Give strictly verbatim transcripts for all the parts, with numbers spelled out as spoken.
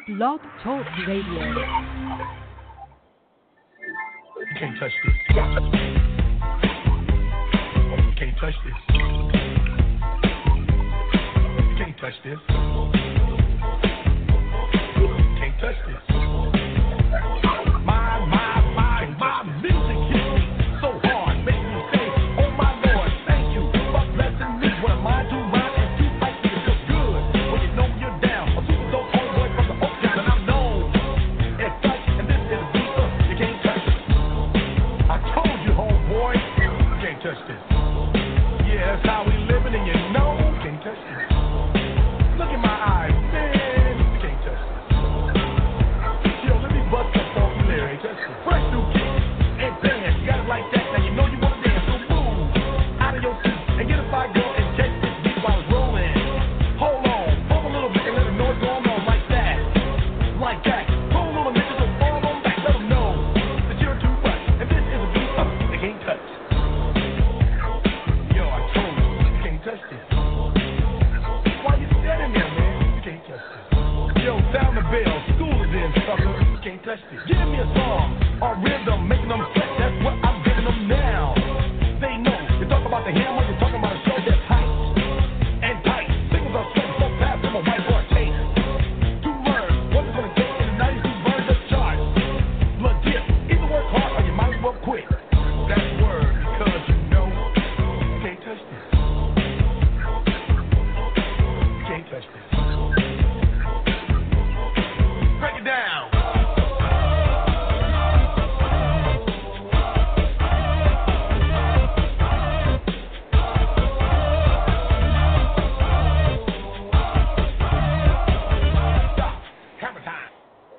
Blog Talk Radio. You can't touch this. You can't touch this. You can't touch this. You can't touch this. My, my, my, my music hits me so hard, makes me say, oh my Lord, thank you for blessing me. What am I to rhyme and keep like me? It feels good when you know you're down. A super dope homeboy from the Oak Town, and I'm known as such. And this is a beat up, you can't touch it. I told you, homeboy, you can't touch this. Yeah, that's how we living, and you know you can't touch this. Look in my eyes, man, you can't touch this. Yo, let me bust up on you lyrics. Fresh new kicks and dance, you got it like that. Now you know you wanna dance, so move out of your seat and get a fire girl and catch this beat while it's rolling. Hold on, pump a little bit and let the noise go on like that, like that. Pull on a nigga, so fall on back, let them know that you're too much. And this is a beat up, they can't touch. Yo, I told you, you can't touch this. Why you standing there, man? You can't touch this. Yo, sound the bell, school is in, sucker. You can't touch this. Give me a song or rhythm, making them sweat. That's what I'm giving them now. They know. You talk about the hammer, you're talking about a show that's hype and tight. Singles are so so fast from a whiteboard tape. To learn what's gonna take in the nineties to burn the charts. Legit. Either work hard or you might as well quit. That's word, because you know you can't touch this. You can't touch this. Break it down. Hammer time.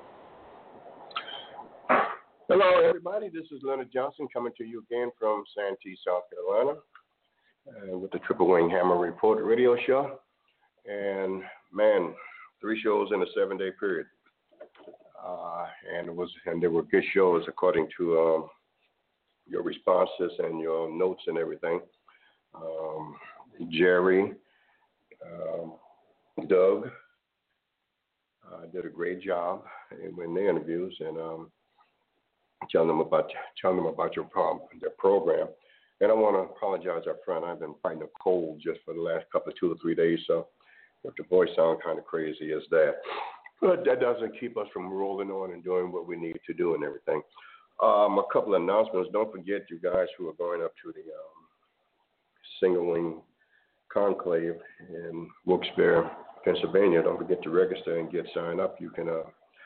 Hello, everybody. This is Leonard Johnson coming to you again from Santee, South Carolina, uh, with the Triple Wing Hammer Report radio show. And man, three shows in a seven-day period, uh, and it was and they were good shows according to um, your responses and your notes and everything. Um, Jerry, um, Doug uh, did a great job in, in the interviews and. Um, telling them about telling them about your problem, their program. And I want to apologize up front. I've been fighting a cold just for the last couple of two or three days, so if the voice sounds kind of crazy, it's that. But that doesn't keep us from rolling on and doing what we need to do and everything. Um, a couple of announcements. Don't forget, you guys who are going up to the um, Single Wing Conclave in Wilkes-Barre, Pennsylvania, don't forget to register and get signed up. You can uh,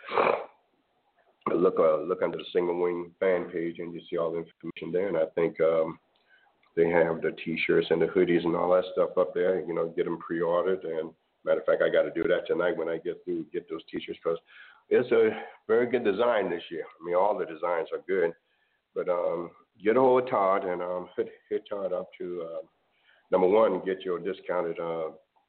Look uh, look under the Single Wing fan page, and you see all the information there. And I think um, they have the T-shirts and the hoodies and all that stuff up there. You know, get them pre-ordered. And matter of fact, I got to do that tonight when I get through get those T-shirts because it's a very good design this year. I mean, all the designs are good, but um, get a hold of Todd and um, hit, hit Todd up to uh, number one, get your discounted uh,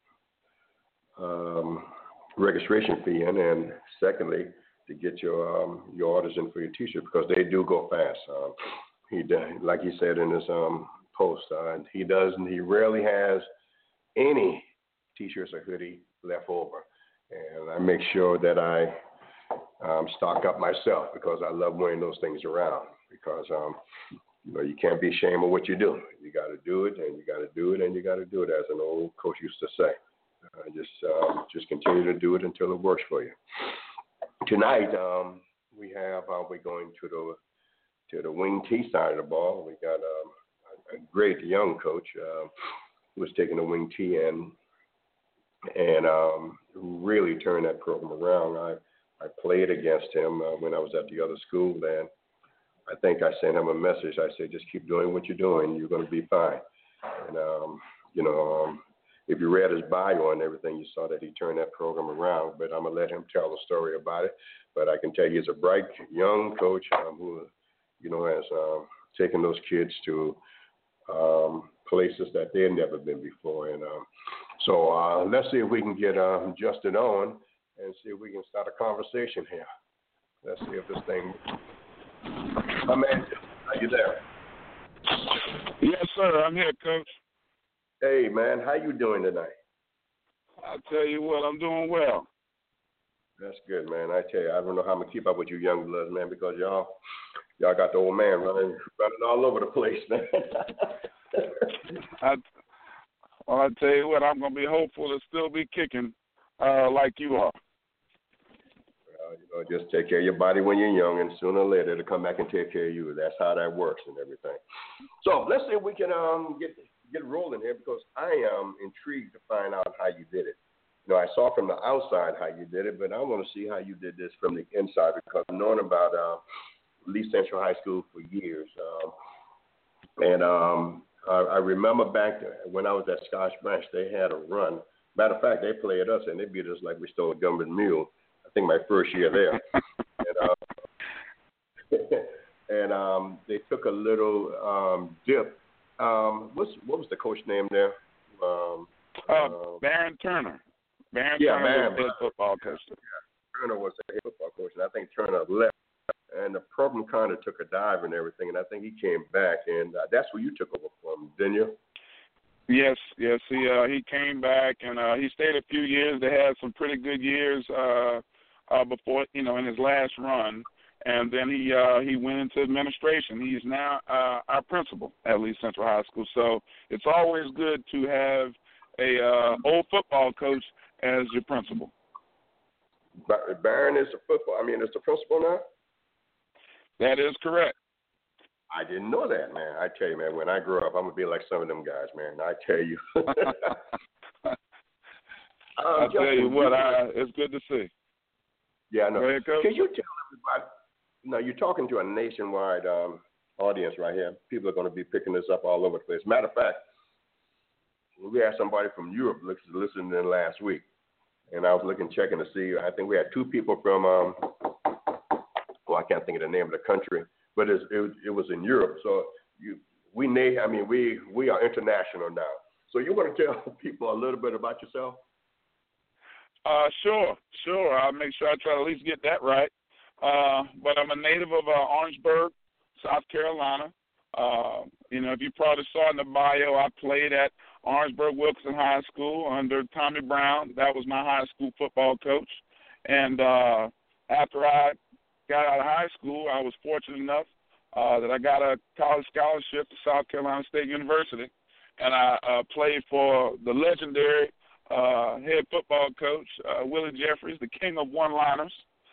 um, registration fee in, and secondly, to get your um, your orders in for your T-shirt because they do go fast. Um, he like he said in his um, post, uh, he does he rarely has any T-shirts or hoodie left over, and I make sure that I um, stock up myself because I love wearing those things around because um, you know you can't be ashamed of what you do. You got to do it, and you got to do it, and you got to do it, as an old coach used to say. Uh, just um, just continue to do it until it works for you. Tonight, um, we have uh, we're going to the to the wing T side of the ball. We got um, a, a great young coach uh, who was taking the wing T in and um, really turned that program around. I I played against him uh, when I was at the other school, and I think I sent him a message. I said, just keep doing what you're doing. You're going to be fine. And um, you know. Um, If you read his bio and everything, you saw that he turned that program around. But I'm going to let him tell the story about it. But I can tell you he's a bright, young coach um, who, you know, has um, taken those kids to um, places that they've never been before. And um, so uh, let's see if we can get um, Justin on and see if we can start a conversation here. Let's see if this thing. My man, are you there? Yes, sir. I'm here, Coach. Hey, man, how you doing tonight? I'll tell you what, I'm doing well. That's good, man. I tell you, I don't know how I'm gonna keep up with you young bloods, man, because y'all y'all got the old man running running all over the place, man. I, well, I tell you what, I'm gonna be hopeful to still be kicking uh, like you are. Well, you know, just take care of your body when you're young, and sooner or later it'll come back and take care of you. That's how that works and everything. So let's see if we can um get get rolling here, because I am intrigued to find out how you did it. You know, I saw from the outside how you did it, but I want to see how you did this from the inside, because I've known about uh, Lee Central High School for years. Um, and um, I, I remember back when I was at Scotch Branch, they had a run. Matter of fact, they played us, and they beat us like we stole a government mule. I think my first year there. and uh, and um, they took a little um, dip. Um, what's, what was the coach name there? Um, uh, uh, Baron Turner. Baron yeah, Turner Baron, was the head football coach. Yeah, Turner was the head football coach, and I think Turner left. And the program kind of took a dive and everything, and I think he came back, and uh, that's where you took over from, didn't you? Yes, yes. He uh, he came back, and uh, he stayed a few years. They had some pretty good years uh, uh, before, you know, in his last run. And then he uh, he went into administration. He's now uh, our principal at Lee Central High School. So it's always good to have a uh, old football coach as your principal. Baron is the football. I mean, is the principal now? That is correct. I didn't know that, man. I tell you, man, when I grow up, I'm gonna be like some of them guys, man. I tell you. um, I tell you what, I, it's good to see. Yeah, I know. Go ahead, Coach. Can you tell everybody? You know, you're talking to a nationwide um, audience right here. People are going to be picking this up all over the place. Matter of fact, we had somebody from Europe listening in last week, and I was looking, checking to see. I think we had two people from, um, well, I can't think of the name of the country, but it's, it, it was in Europe. So you, we, I mean, we we are international now. So you want to tell people a little bit about yourself? Uh, sure, sure. I'll make sure I try to at least get that right. Uh, but I'm a native of uh, Orangeburg, South Carolina. Uh, you know, if you probably saw in the bio, I played at Orangeburg Wilkinson High School under Tommy Brown. That was my high school football coach. And uh, after I got out of high school, I was fortunate enough uh, that I got a college scholarship to South Carolina State University. And I uh, played for the legendary uh, head football coach, uh, Willie Jeffries, the king of one-liners.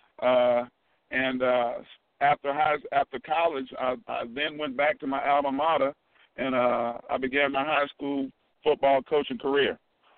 Uh, and uh, after high, after college, I, I then went back to my alma mater, and uh, I began my high school football coaching career.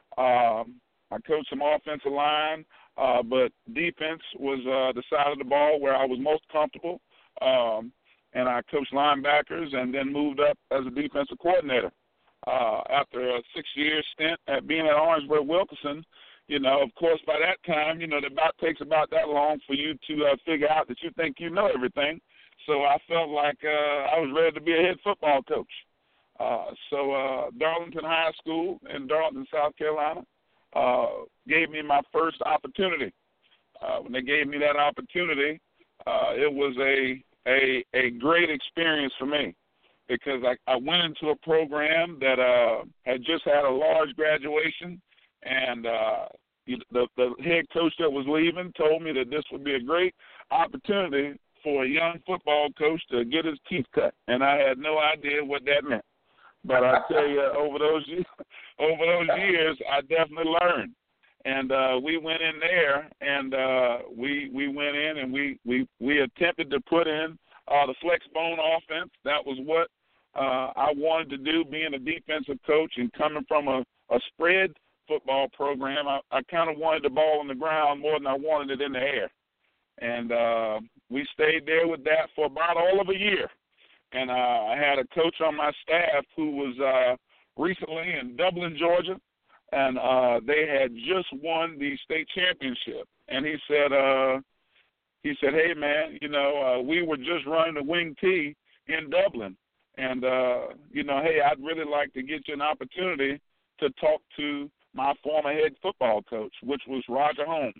Um, I coached some offensive line, uh, but defense was uh, the side of the ball where I was most comfortable. Um, and I coached linebackers and then moved up as a defensive coordinator. Uh, after a six-year stint at being at Orangeburg Wilkinson, you know, of course, by that time, you know, it about takes about that long for you to uh, figure out that you think you know everything. So I felt like uh, I was ready to be a head football coach. Uh, so uh, Darlington High School in Darlington, South Carolina, uh, gave me my first opportunity. Uh, when they gave me that opportunity, uh, it was a, a a great experience for me, because I, I went into a program that uh, had just had a large graduation, and uh, the, the head coach that was leaving told me that this would be a great opportunity for a young football coach to get his teeth cut, and I had no idea what that meant. But I tell you, over those over those years, I definitely learned. And uh, we went in there, and uh, we we went in, and we, we, we attempted to put in uh, the flex bone offense. That was what uh, I wanted to do, being a defensive coach and coming from a, a spread football program. I, I kind of wanted the ball on the ground more than I wanted it in the air. And uh, we stayed there with that for about all of a year. And uh, I had a coach on my staff who was uh, recently in Dublin, Georgia, and uh, they had just won the state championship. And he said, uh, he said, hey, man, you know, uh, we were just running the wing T in Dublin. And, uh, you know, hey, I'd really like to get you an opportunity to talk to my former head football coach, which was Roger Holmes.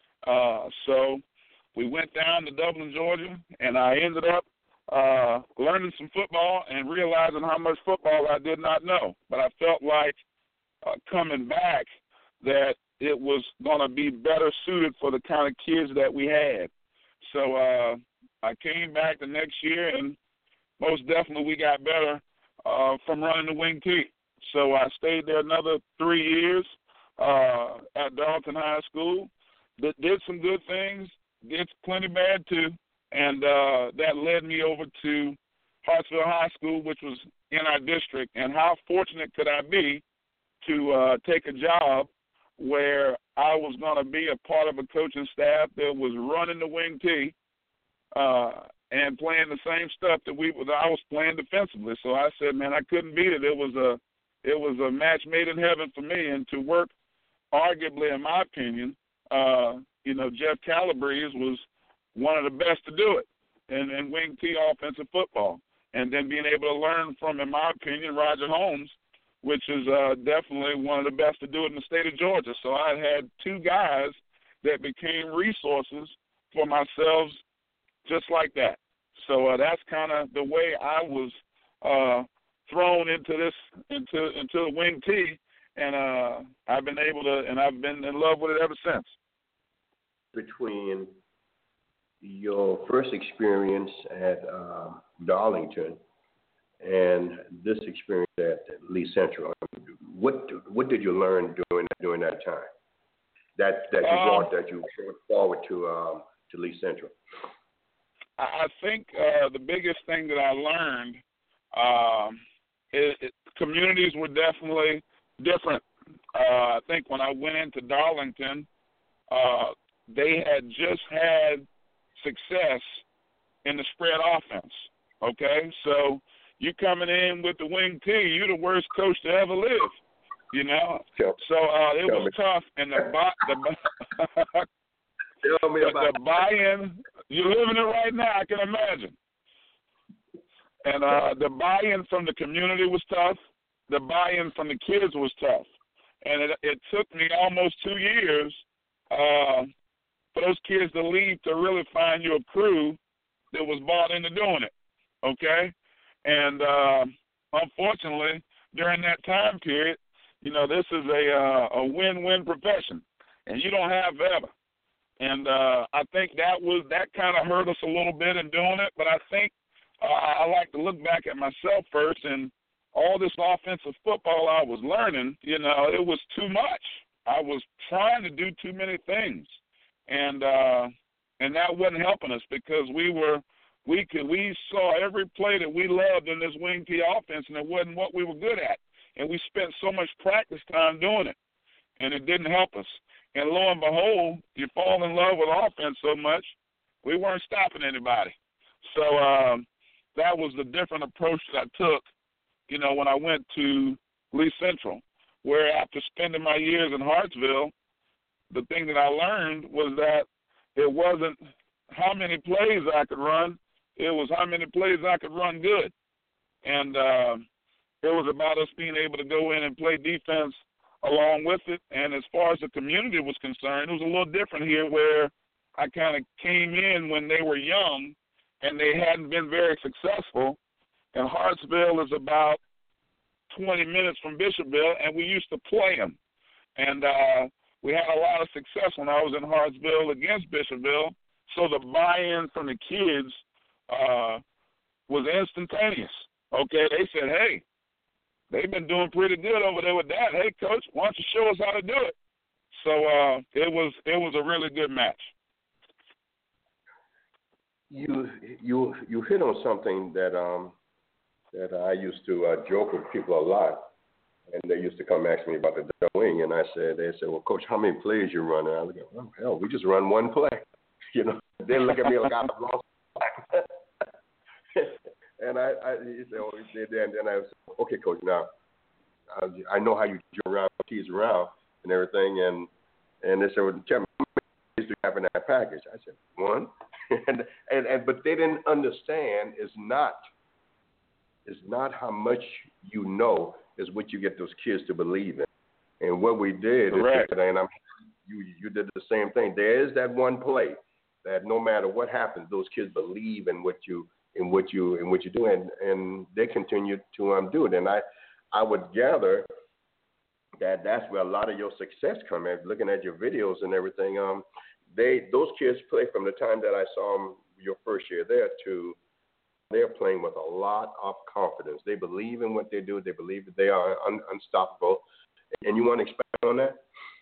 Uh, so we went down to Dublin, Georgia, and I ended up uh, learning some football and realizing how much football I did not know. But I felt like uh, coming back that it was going to be better suited for the kind of kids that we had. So uh, I came back the next year, and most definitely we got better uh, from running the wing T. So I stayed there another three years uh, at Darlington High School. That did some good things, did plenty bad too, and uh, that led me over to Hartsville High School, which was in our district. And how fortunate could I be to uh, take a job where I was going to be a part of a coaching staff that was running the wing T uh, and playing the same stuff that we that I was playing defensively. So I said, man, I couldn't beat it. It was a it was a match made in heaven for me. And to work, arguably, in my opinion, uh, you know, Jeff Calabrese was one of the best to do it in, in wing T offensive football. And then being able to learn from, in my opinion, Roger Holmes, which is uh, definitely one of the best to do it in the state of Georgia. So I had two guys that became resources for myself just like that. So uh, that's kind of the way I was uh, thrown into this, into into the wing T, and uh, I've been able to, and I've been in love with it ever since. Between your first experience at uh, Darlington and this experience at Lee Central, what what did you learn during during that time? That that you um, brought that you brought forward to um, to Lee Central. I think uh, the biggest thing that I learned um, is it, communities were definitely different. Uh, I think when I went into Darlington, uh, they had just had success in the spread offense. Okay, so you coming in with the wing T, you're the worst coach to ever live. You know, Tell, so uh, it was me. tough, and the the, Tell me the, about the buy-in. You're living it right now, I can imagine. And uh, the buy-in from the community was tough. The buy-in from the kids was tough. And it, it took me almost two years uh, for those kids to leave to really find you a crew that was bought into doing it, okay? And uh, unfortunately, during that time period, you know, this is a uh, a win-win profession, and you don't have forever. And uh, I think that was that kind of hurt us a little bit in doing it. But I think uh, I like to look back at myself first, and all this offensive football I was learning, you know, it was too much. I was trying to do too many things, and uh, and that wasn't helping us because we were we could we saw every play that we loved in this wing T offense, and it wasn't what we were good at. And we spent so much practice time doing it, and it didn't help us. And lo and behold, you fall in love with offense so much, we weren't stopping anybody. So um, that was the different approach that I took, you know, when I went to Lee Central, where after spending my years in Hartsville, the thing that I learned was that it wasn't how many plays I could run, it was how many plays I could run good. And uh, it was about us being able to go in and play defense along with it. And as far as the community was concerned, it was a little different here where I kind of came in when they were young and they hadn't been very successful. And Hartsville is about twenty minutes from Bishopville, and we used to play them. And uh, we had a lot of success when I was in Hartsville against Bishopville. So the buy-in from the kids uh, was instantaneous. Okay, they said, hey, they've been doing pretty good over there with that. Hey, Coach, why don't you show us how to do it? So uh, it was it was a really good match. You you you hit on something that um that I used to uh, joke with people a lot, and they used to come ask me about the double wing, and I said they said, well, Coach, how many plays you run? And I was like, oh hell, we just run one play. You know, they look at me like I'm lost. And I, I he said, oh, and then I was, okay, Coach, now I, I know how you jump around, tease around, and everything, and and they said, well, tell me, how many do you have in that package? I said, one, and, and and but they didn't understand is not is not how much you know is what you get those kids to believe in, and what we did Correct. is, and I'm you you did the same thing. There is that one play that no matter what happens, those kids believe in what you. in what you in what you do, and, and they continue to um, do it. And I, I would gather that that's where a lot of your success come in. Looking at your videos and everything, um, they those kids play from the time that I saw them your first year there to they're playing with a lot of confidence. They believe in what they do. They believe that they are un- unstoppable. And you want to expand on that?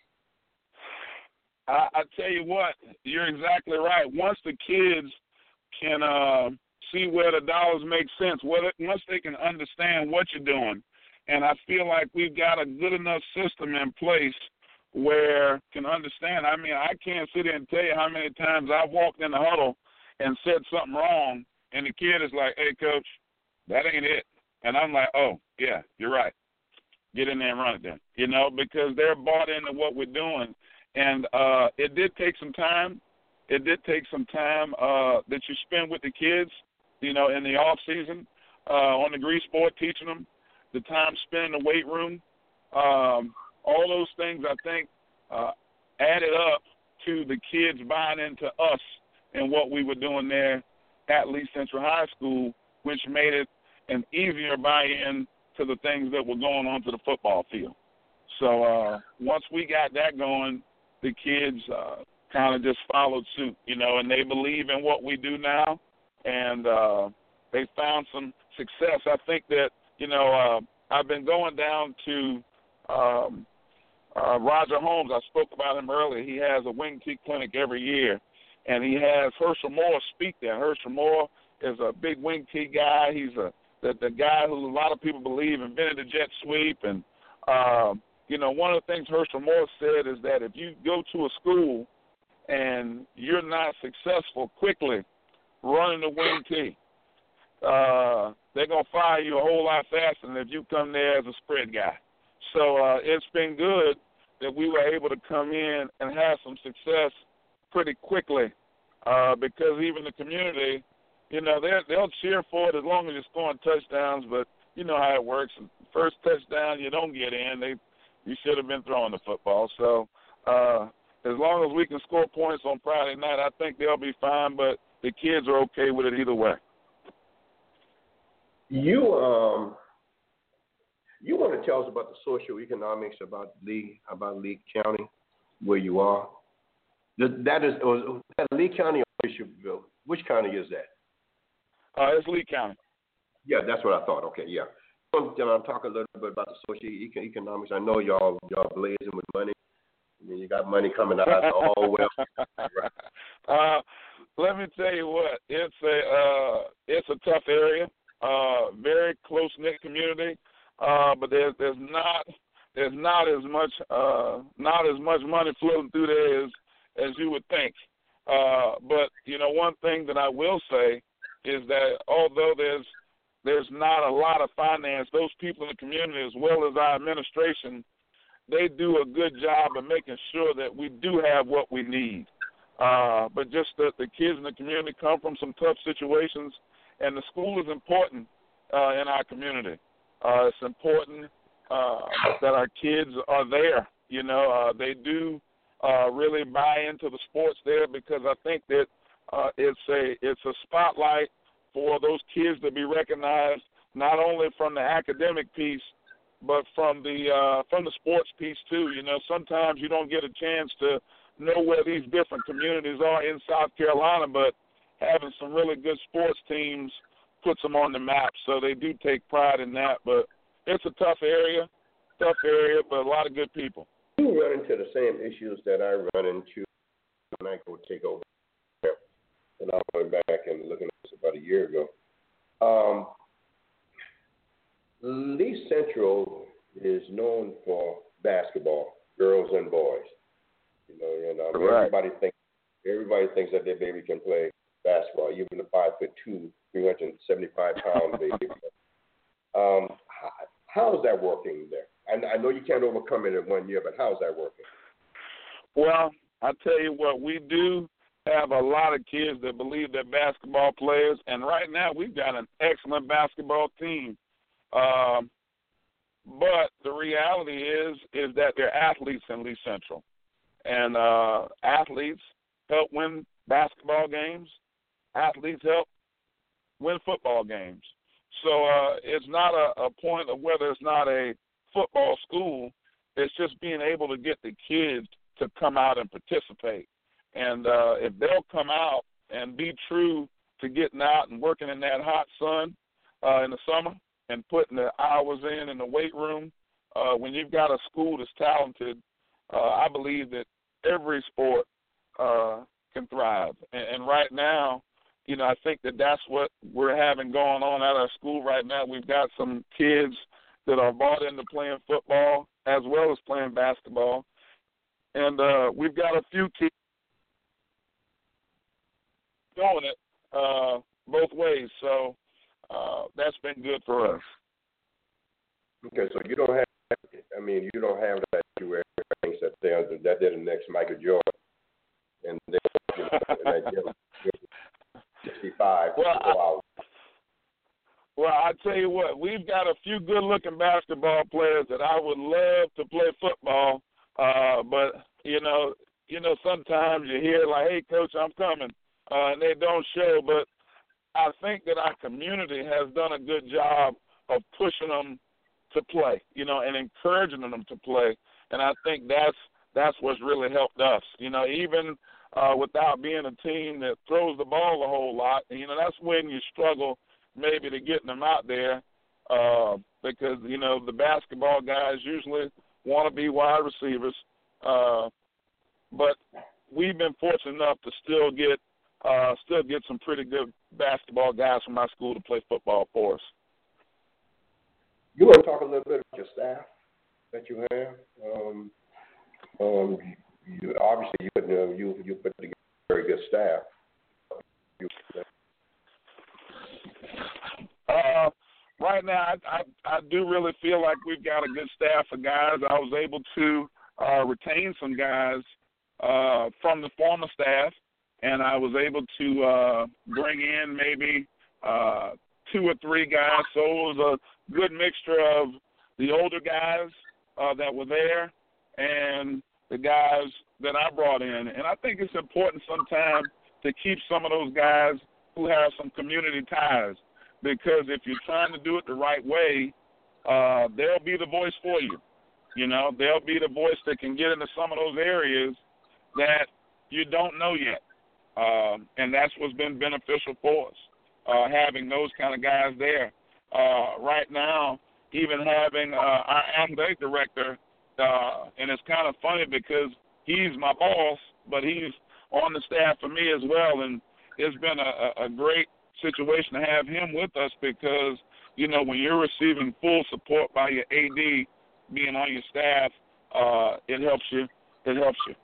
I, I tell you what, you're exactly right. Once the kids can uh, see where the dollars make sense, whether, once they can understand what you're doing, and I feel like we've got a good enough system in place where can understand. I mean, I can't sit here and tell you how many times I've walked in the huddle and said something wrong, and the kid is like, hey, coach, that ain't it. And I'm like, oh, yeah, you're right. Get in there and run it then, you know, because they're bought into what we're doing. And uh, it did take some time. It did take some time uh, that you spend with the kids, you know, in the off season uh, on the Grease Sport, teaching them, the time spent in the weight room. Um, all those things, I think, uh, added up to the kids buying into us and what we were doing there at Lee Central High School, which made it an easier buy-in to the things that were going on to the football field. So uh, once we got that going, the kids uh, kind of just followed suit, you know, and they believe in what we do now, and uh, they found some success. I think that, you know, uh, I've been going down to um, uh, Roger Holmes. I spoke about him earlier. He has a wing tee clinic every year, and he has Herschel Moore speak there. Herschel Moore is a big wing tee guy. He's a the, the guy who a lot of people believe invented the jet sweep. And, uh, you know, one of the things Herschel Moore said is that if you go to a school and you're not successful quickly running the wing tee, uh, they're going to fire you a whole lot faster than if you come there as a spread guy. So uh, it's been good that we were able to come in and have some success pretty quickly uh, because even the community, you know, they'll cheer for it as long as you're scoring touchdowns, but you know how it works. First touchdown, you don't get in. They, you should have been throwing the football. So uh, as long as we can score points on Friday night, I think they'll be fine, but the kids are okay with it either way. You um, you want to tell us about the socioeconomics about Lee, about Lee County, where you are? That is, was that Lee County or Bishopville? Which county is that? Uh, it's Lee County. Yeah, that's what I thought. Okay, yeah. I'm um, talk a little bit about the socioeconomics. I know y'all y'all blazing with money. I mean, you got money coming out of all well. Right. Uh, let me tell you what, it's a uh, it's a tough area. Uh, very close knit community, uh, but there's there's not there's not as much uh, not as much money floating through there as as you would think. Uh, but you know, one thing that I will say is that although there's there's not a lot of finance, those people in the community as well as our administration, they do a good job of making sure that we do have what we need. Uh, but just that the kids in the community come from some tough situations, and the school is important uh, in our community. Uh, it's important uh, that our kids are there. You know, uh, they do uh, really buy into the sports there because I think that uh, it's a it's a spotlight for those kids to be recognized not only from the academic piece, but from the uh, from the sports piece too. You know, sometimes you don't get a chance to know where these different communities are in South Carolina, but having some really good sports teams puts them on the map. So they do take pride in that. But it's a tough area, tough area, but a lot of good people. You run into the same issues that I run into when I go take over. And I went back and looking at this about a year ago. Um, Lee Central is known for basketball, girls and boys. You know, and um, right. everybody thinks everybody thinks that their baby can play basketball, even a five foot two, three hundred and seventy five pound baby. um, how, how's that working there? I, I know you can't overcome it in one year, but how's that working? Well, I tell you what, we do have a lot of kids that believe they're basketball players, and right now we've got an excellent basketball team. Um, but the reality is is that they're athletes in Lee Central, and uh, athletes help win basketball games. Athletes help win football games. So uh, it's not a, a point of whether it's not a football school. It's just being able to get the kids to come out and participate. And uh, if they'll come out and be true to getting out and working in that hot sun uh, in the summer and putting the hours in in the weight room, uh, when you've got a school that's talented, uh, I believe that every sport uh, can thrive. And, and right now, you know, I think that that's what we're having going on at our school right now. We've got some kids that are bought into playing football as well as playing basketball. And uh, we've got a few kids going it uh, both ways. So uh, that's been good for us. Okay, so you don't have, I mean, you don't have that you wear things that they are, that they're the next Michael Jordan. And then, you know, and that gym, sixty-five. Well, I, well, I tell you what, we've got a few good-looking basketball players that I would love to play football. Uh, but you know, you know, sometimes you hear like, "Hey, coach, I'm coming," uh, and they don't show. But I think that our community has done a good job of pushing them to play, you know, and encouraging them to play. And I think that's that's what's really helped us. You know, even uh, without being a team that throws the ball a whole lot, you know, that's when you struggle maybe to getting them out there uh, because, you know, the basketball guys usually want to be wide receivers. Uh, but we've been fortunate enough to still get uh, still get some pretty good basketball guys from my school to play football for us. You want to talk a little bit about your staff that you have? Um, um, you, obviously, you, you, know, you you put together a very good staff. You, uh, right now, I, I I do really feel like we've got a good staff of guys. I was able to uh, retain some guys uh, from the former staff, and I was able to uh, bring in maybe uh, two or three guys. So it was a good mixture of the older guys uh, that were there and the guys that I brought in. And I think it's important sometimes to keep some of those guys who have some community ties, because if you're trying to do it the right way, uh, they'll be the voice for you. You know, they'll be the voice that can get into some of those areas that you don't know yet. Um, and that's what's been beneficial for us, uh, having those kind of guys there. Uh, right now, even having uh, our athletic director, uh, and it's kind of funny because he's my boss, but he's on the staff for me as well, and it's been a, a great situation to have him with us because, you know, when you're receiving full support by your A D being on your staff, uh, it helps you. It helps you.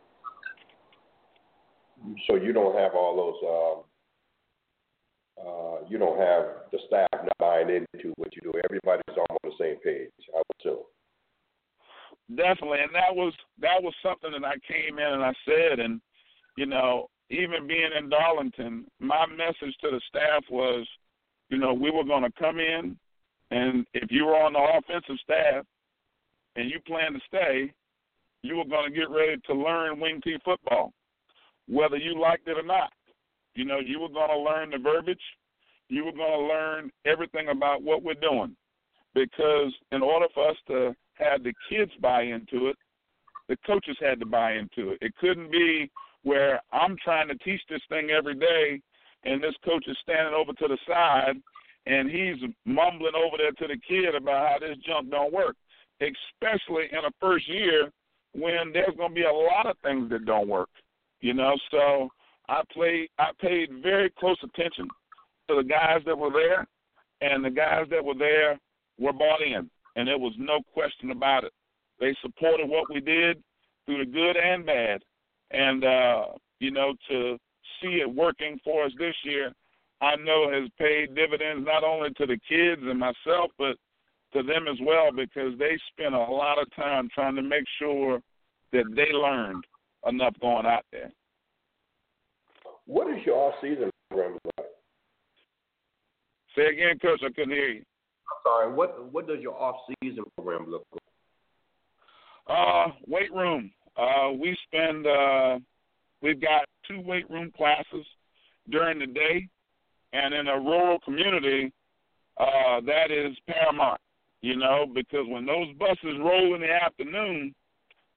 So you don't have all those, um, uh, you don't have the staff not buying into what you do. Everybody's on the same page, I would assume. Definitely, and that was that was something that I came in and I said, and, you know, even being in Darlington, my message to the staff was, you know, we were going to come in, and if you were on the offensive staff and you plan to stay, you were going to get ready to learn wing T football, whether you liked it or not. You know, you were going to learn the verbiage. You were going to learn everything about what we're doing, because in order for us to have the kids buy into it, the coaches had to buy into it. It couldn't be where I'm trying to teach this thing every day and this coach is standing over to the side and he's mumbling over there to the kid about how this junk don't work, especially in a first year when there's going to be a lot of things that don't work, you know. So I played, I paid very close attention to the guys that were there, and the guys that were there were bought in, and there was no question about it. They supported what we did through the good and bad. And, uh, you know, to see it working for us this year, I know has paid dividends not only to the kids and myself, but to them as well, because they spent a lot of time trying to make sure that they learned enough going out there. What is your off-season program like? Say again, Coach, I couldn't hear you. I'm sorry, what, what does your off-season program look like? Uh, weight room. Uh, we spend, uh, we've got two weight room classes during the day, and in a rural community, uh, that is paramount, you know, because when those buses roll in the afternoon,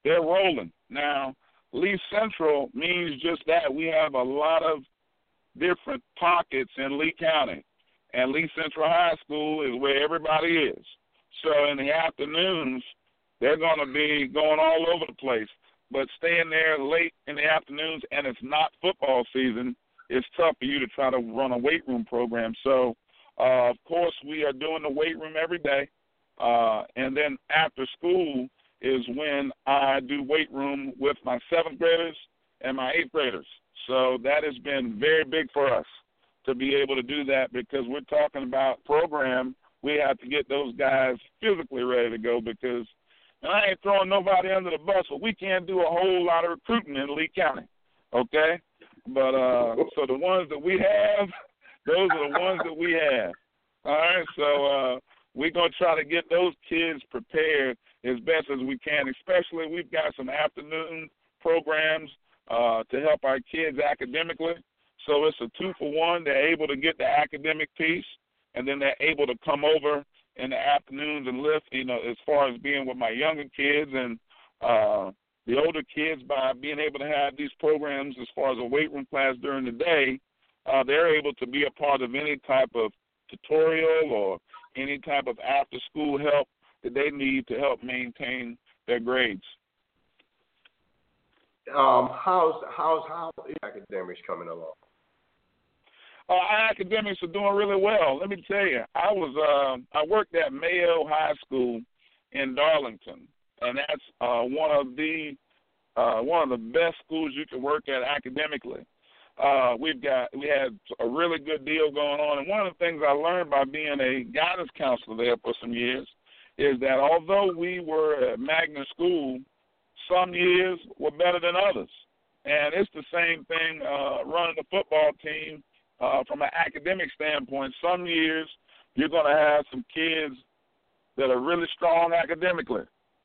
they're rolling. Now, Lee Central means just that. We have a lot of different pockets in Lee County, and Lee Central High School is where everybody is. So in the afternoons, they're going to be going all over the place. But staying there late in the afternoons and it's not football season, it's tough for you to try to run a weight room program. So, uh, of course, we are doing the weight room every day. Uh, and then after school is when I do weight room with my seventh graders and my eighth graders. So that has been very big for us to be able to do that, because we're talking about program. We have to get those guys physically ready to go, because and I ain't throwing nobody under the bus, but we can't do a whole lot of recruiting in Lee County, okay? But uh, so the ones that we have, those are the ones that we have. All right, so uh, we're going to try to get those kids prepared as best as we can, especially we've got some afternoon programs uh, to help our kids academically. So it's a two for one. They're able to get the academic piece, and then they're able to come over in the afternoons and lift, you know, as far as being with my younger kids and uh, the older kids. By being able to have these programs as far as a weight room class during the day, uh, they're able to be a part of any type of tutorial or any type of after-school help that they need to help maintain their grades. Um, how's how's how is academics coming along? Uh, our academics are doing really well. Let me tell you, I was uh, I worked at Mayo High School in Darlington, and that's uh, one of the uh, one of the best schools you can work at academically. Uh, we've got we had a really good deal going on, and one of the things I learned by being a guidance counselor there for some years is that although we were a magnet school, some years were better than others, and it's the same thing uh, running the football team. Uh, from an academic standpoint, some years you're going to have some kids that are really strong academically.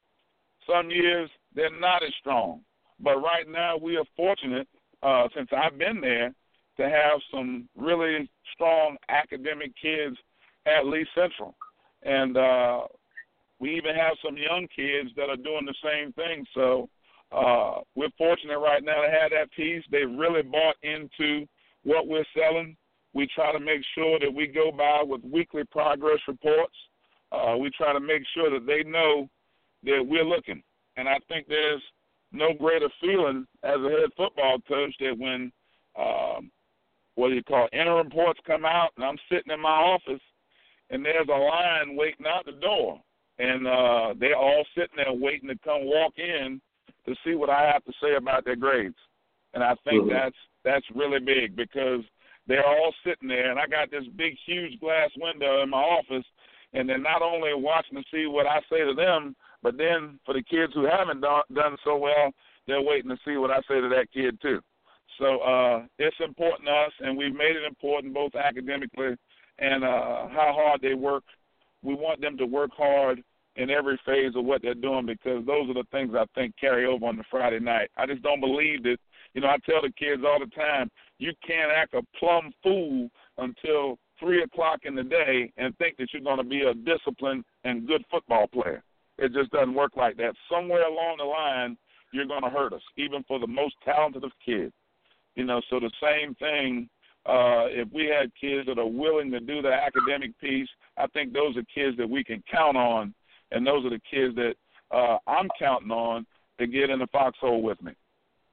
Some years they're not as strong. But right now we are fortunate, uh, since I've been there, to have some really strong academic kids at Lee Central. And uh, we even have some young kids that are doing the same thing. So uh, we're fortunate right now to have that piece. They've really bought into what we're selling. We try to make sure that we go by with weekly progress reports. Uh, we try to make sure that they know that we're looking. And I think there's no greater feeling as a head football coach that when, um, what do you call it, interim reports come out and I'm sitting in my office and there's a line waiting out the door. And uh, they're all sitting there waiting to come walk in to see what I have to say about their grades. And I think mm-hmm. that's that's really big, because they're all sitting there, and I got this big, huge glass window in my office, and they're not only watching to see what I say to them, but then for the kids who haven't do- done so well, they're waiting to see what I say to that kid too. So uh, it's important to us, and we've made it important both academically and uh, how hard they work. We want them to work hard in every phase of what they're doing, because those are the things I think carry over on the Friday night. I just don't believe that. You know, I tell the kids all the time, you can't act a plumb fool until three o'clock in the day and think that you're going to be a disciplined and good football player. It just doesn't work like that. Somewhere along the line, you're going to hurt us, even for the most talented of kids. You know, so the same thing, uh, if we had kids that are willing to do the academic piece, I think those are kids that we can count on, and those are the kids that uh, I'm counting on to get in the foxhole with me.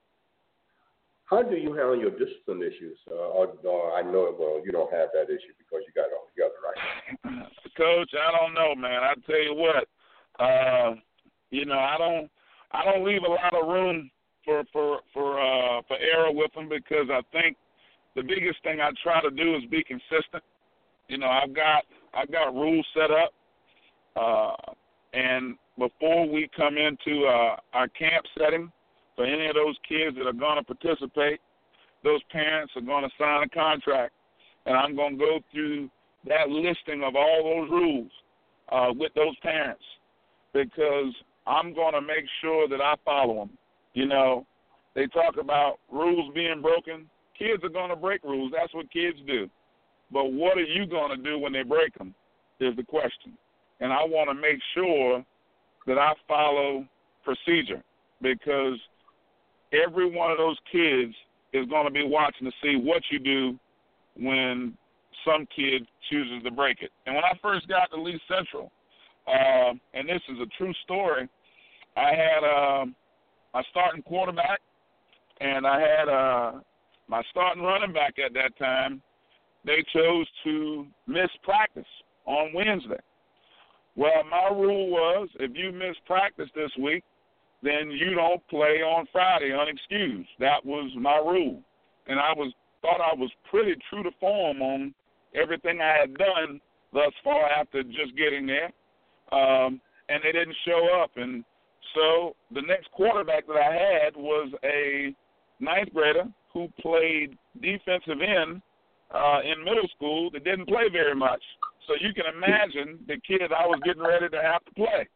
How do you handle your discipline issues? Uh, or, or I know, well, you don't have that issue because you got all together, right? Coach, I don't know, man. I tell you what, uh, you know, I don't, I don't leave a lot of room for for for uh, for error with them, because I think the biggest thing I try to do is be consistent. You know, I've got I've got rules set up, uh, and before we come into uh, our camp setting, for any of those kids that are going to participate, those parents are going to sign a contract, and I'm going to go through that listing of all those rules uh, with those parents, because I'm going to make sure that I follow them. You know, they talk about rules being broken. Kids are going to break rules. That's what kids do. But what are you going to do when they break them is the question. And I want to make sure that I follow procedure. because every one of those kids is going to be watching to see what you do when some kid chooses to break it. And when I first got to Lee Central, uh, and this is a true story, I had uh, my starting quarterback, and I had uh, my starting running back at that time. They chose to miss practice on Wednesday. Well, my rule was if you miss practice this week, then you don't play on Friday unexcused. That was my rule. And I was thought I was pretty true to form on everything I had done thus far after just getting there. Um, and they didn't show up. And so the next quarterback that I had was a ninth grader who played defensive end uh, in middle school that didn't play very much. So you can imagine the kid I was getting ready to have to play.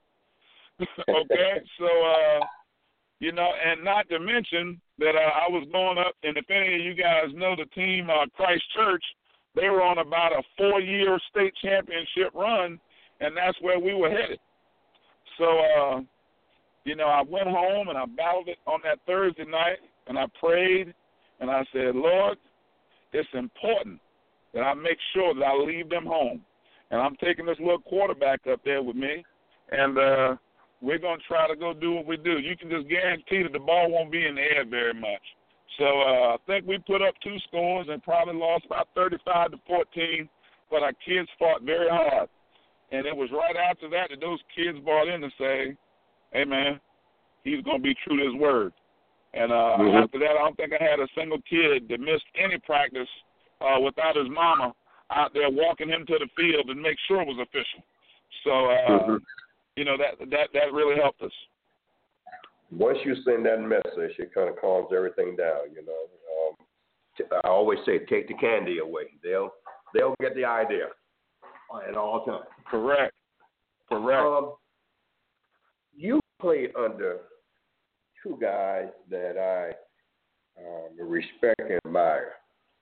Okay, so, uh, you know, and not to mention that uh, I was going up, and if any of you guys know the team, uh, Christ Church, they were on about a four-year state championship run, and that's where we were headed. So, uh, you know, I went home and I battled it on that Thursday night, and I prayed, and I said, Lord, it's important that I make sure that I leave them home. And I'm taking this little quarterback up there with me, and uh, we're going to try to go do what we do. You can just guarantee that the ball won't be in the air very much. So uh, I think we put up two scores and probably lost about thirty-five to fourteen, but our kids fought very hard. And it was right after that that those kids brought in to say, hey, man, he's going to be true to his word. And uh, mm-hmm. after that, I don't think I had a single kid that missed any practice uh, without his mama out there walking him to the field and make sure it was official. So, uh, mm-hmm. you know, that, that that really helped us. Once you send that message, it kind of calms everything down, you know. Um, t- I always say, take the candy away. They'll they'll get the idea at all times. Correct. Correct. Um, you played under two guys that I um, respect and admire.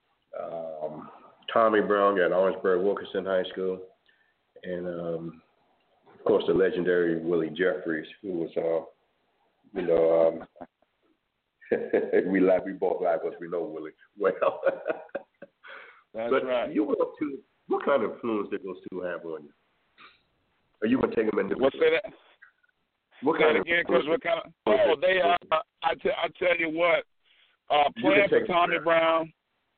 Um, Tommy Brown at Orangeburg Wilkinson High School, and um, of course the legendary Willie Jeffries, who was, uh, you know, um, we laugh, we both laugh because we know Willie well. That's but right. You went to, what kind of influence did those two have on you? Are you gonna take them into? What's that? What say kind it of again, because what kind of? Oh, they. Uh, I, t- I tell you what, uh, playing for Tommy Brown.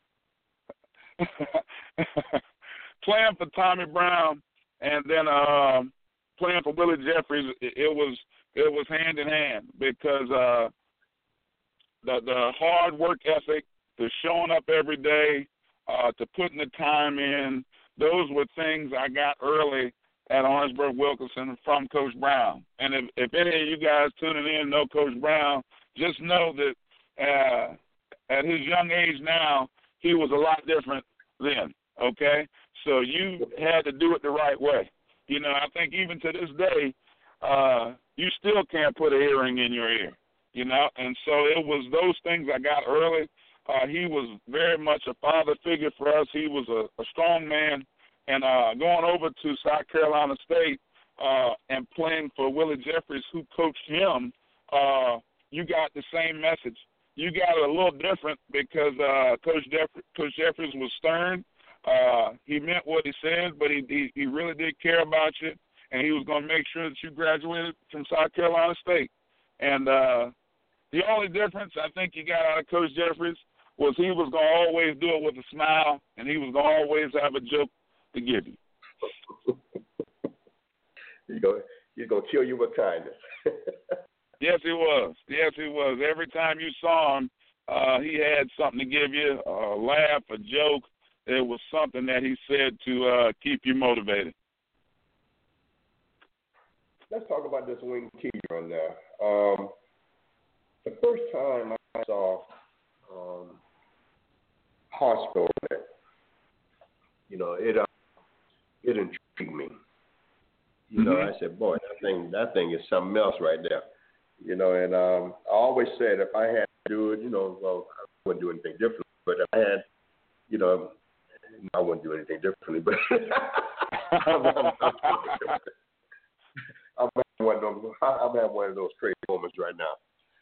playing for Tommy Brown and then uh, playing for Willie Jeffries, it, it was it was hand in hand because uh, the the hard work ethic, the showing up every day, uh, to putting the time in, those were things I got early at Orangeburg Wilkinson from Coach Brown. And if, if any of you guys tuning in know Coach Brown, just know that uh, at his young age now, he was a lot different then, okay? So you had to do it the right way. You know, I think even to this day, uh, you still can't put an earring in your ear, you know? And so it was those things I got early. Uh, he was very much a father figure for us. He was a, a strong man. And uh, going over to South Carolina State uh, and playing for Willie Jeffries, who coached him, uh, you got the same message. You got it a little different because uh, Coach, Jeff- Coach Jeffries was stern. Uh, he meant what he said, but he, he he really did care about you, and he was going to make sure that you graduated from South Carolina State. And uh, the only difference I think you got out of Coach Jeffries was he was going to always do it with a smile, and he was going to always have a joke to give you. He's going he's going to kill you with kindness. Yes, he was. Yes, he was. Every time you saw him, uh, he had something to give you, a laugh, a joke. It was something that he said to uh, keep you motivated. Let's talk about this wing T run now. Um, the first time I saw um, Hospital, you know, it uh, it intrigued me. You know, mm-hmm. I said, boy, that thing that thing is something else right there. You know, and um, I always said if I had to do it, you know, well, I wouldn't do anything differently. But if I had, you know, I wouldn't do anything differently. But I'm, I'm, I'm, I'm, one of those, I'm having one of those crazy moments right now.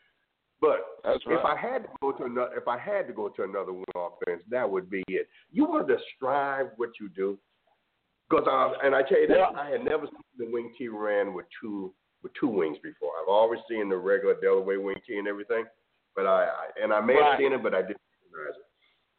But That's right. if I had to go to another, if I had to go to another wing offense, that would be it. You want to strive what you do, because um, and I tell you that Well, I had never seen the wing tee ran with two with two wings before. I've always seen the regular Delaware wing tee and everything, but I, I and I may right. have seen it, but I didn't recognize it.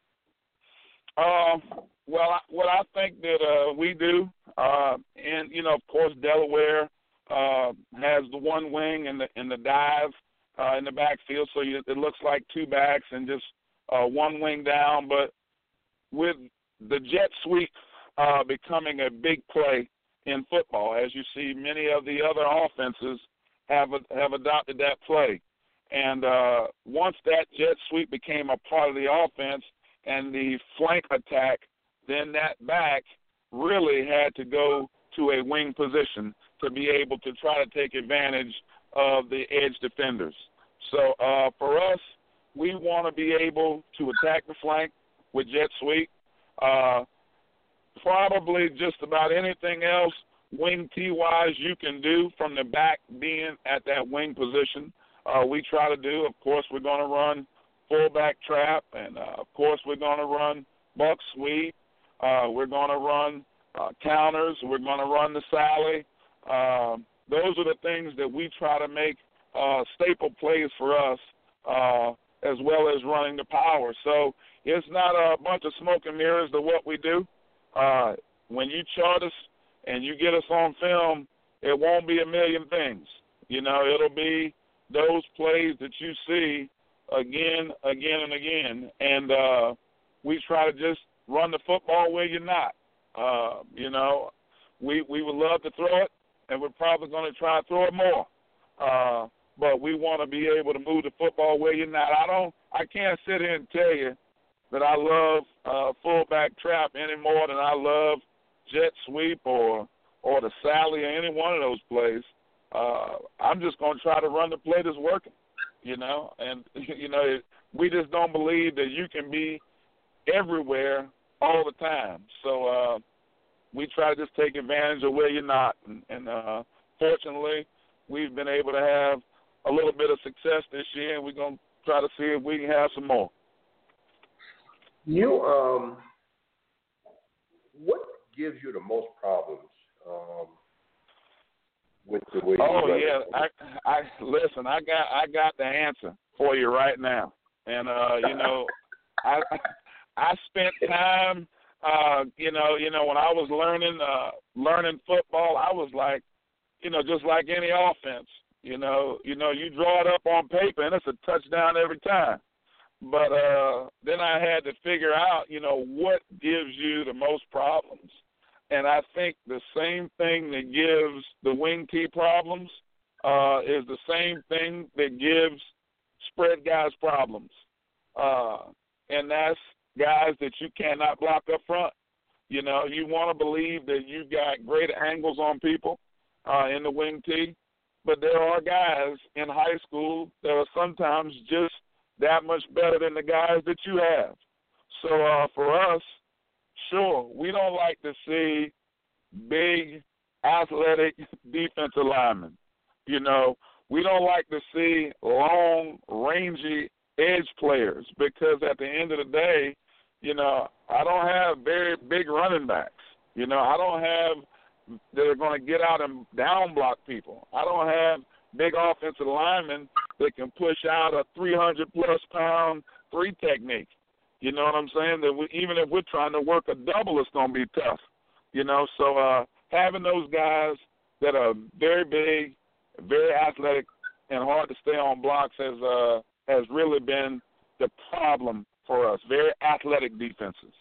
Um, well, I, what I think that uh, we do, uh, and you know, of course, Delaware uh, has the one wing and the and the dive uh, in the backfield, so you, it looks like two backs and just uh, one wing down. But with the jet sweep uh, becoming a big play in football, as you see, many of the other offenses have have adopted that play, and uh, once that jet sweep became a part of the offense and the flank attack, then that back really had to go to a wing position to be able to try to take advantage of the edge defenders. So uh, for us, we want to be able to attack the flank with jet sweep. Uh, probably just about anything else wing T-wise you can do from the back being at that wing position, uh, we try to do. Of course, we're going to run fullback trap, and uh, of course we're going to run buck sweep. Uh, we're going to run uh, counters. We're going to run the Sally. Uh, those are the things that we try to make uh, staple plays for us, uh, as well as running the power. So it's not a bunch of smoke and mirrors to what we do. Uh, when you chart us and you get us on film, it won't be a million things. You know, it'll be those plays that you see again, again, and again. And uh, we try to just run the football where you're not. Uh, you know, we we would love to throw it, and we're probably going to try to throw it more. Uh, but we want to be able to move the football where you're not. I don't. I can't sit here and tell you that I love uh, fullback trap any more than I love jet sweep or or the Sally or any one of those plays. Uh, I'm just going to try to run the play that's working. You know, and, you know, we just don't believe that you can be everywhere all the time. So uh, we try to just take advantage of where you're not. And, and uh, fortunately, we've been able to have a little bit of success this year, and we're going to try to see if we can have some more. You, um, what gives you the most problems um, with the way? Oh you yeah, I, I listen. I got, I got the answer for you right now, and uh, you know, I, I spent time, uh, you know, you know, when I was learning, uh, learning football, I was like, you know, just like any offense, you know, you know, you draw it up on paper and it's a touchdown every time. But uh, then I had to figure out, you know, what gives you the most problems. And I think the same thing that gives the wing tee problems uh, is the same thing that gives spread guys problems. Uh, and that's guys that you cannot block up front. You know, you want to believe that you've got great angles on people uh, in the wing tee, but there are guys in high school that are sometimes just that much better than the guys that you have. So uh, for us, sure, we don't like to see big, athletic defensive linemen. You know, we don't like to see long, rangy edge players because at the end of the day, you know, I don't have very big running backs. You know, I don't have that are going to get out and down block people. I don't have big offensive linemen that can push out a three hundred plus pound three technique. You know what I'm saying? That we, even if we're trying to work a double, it's going to be tough. You know, so uh, having those guys that are very big, very athletic, and hard to stay on blocks has uh, has really been the problem for us. Very athletic defenses.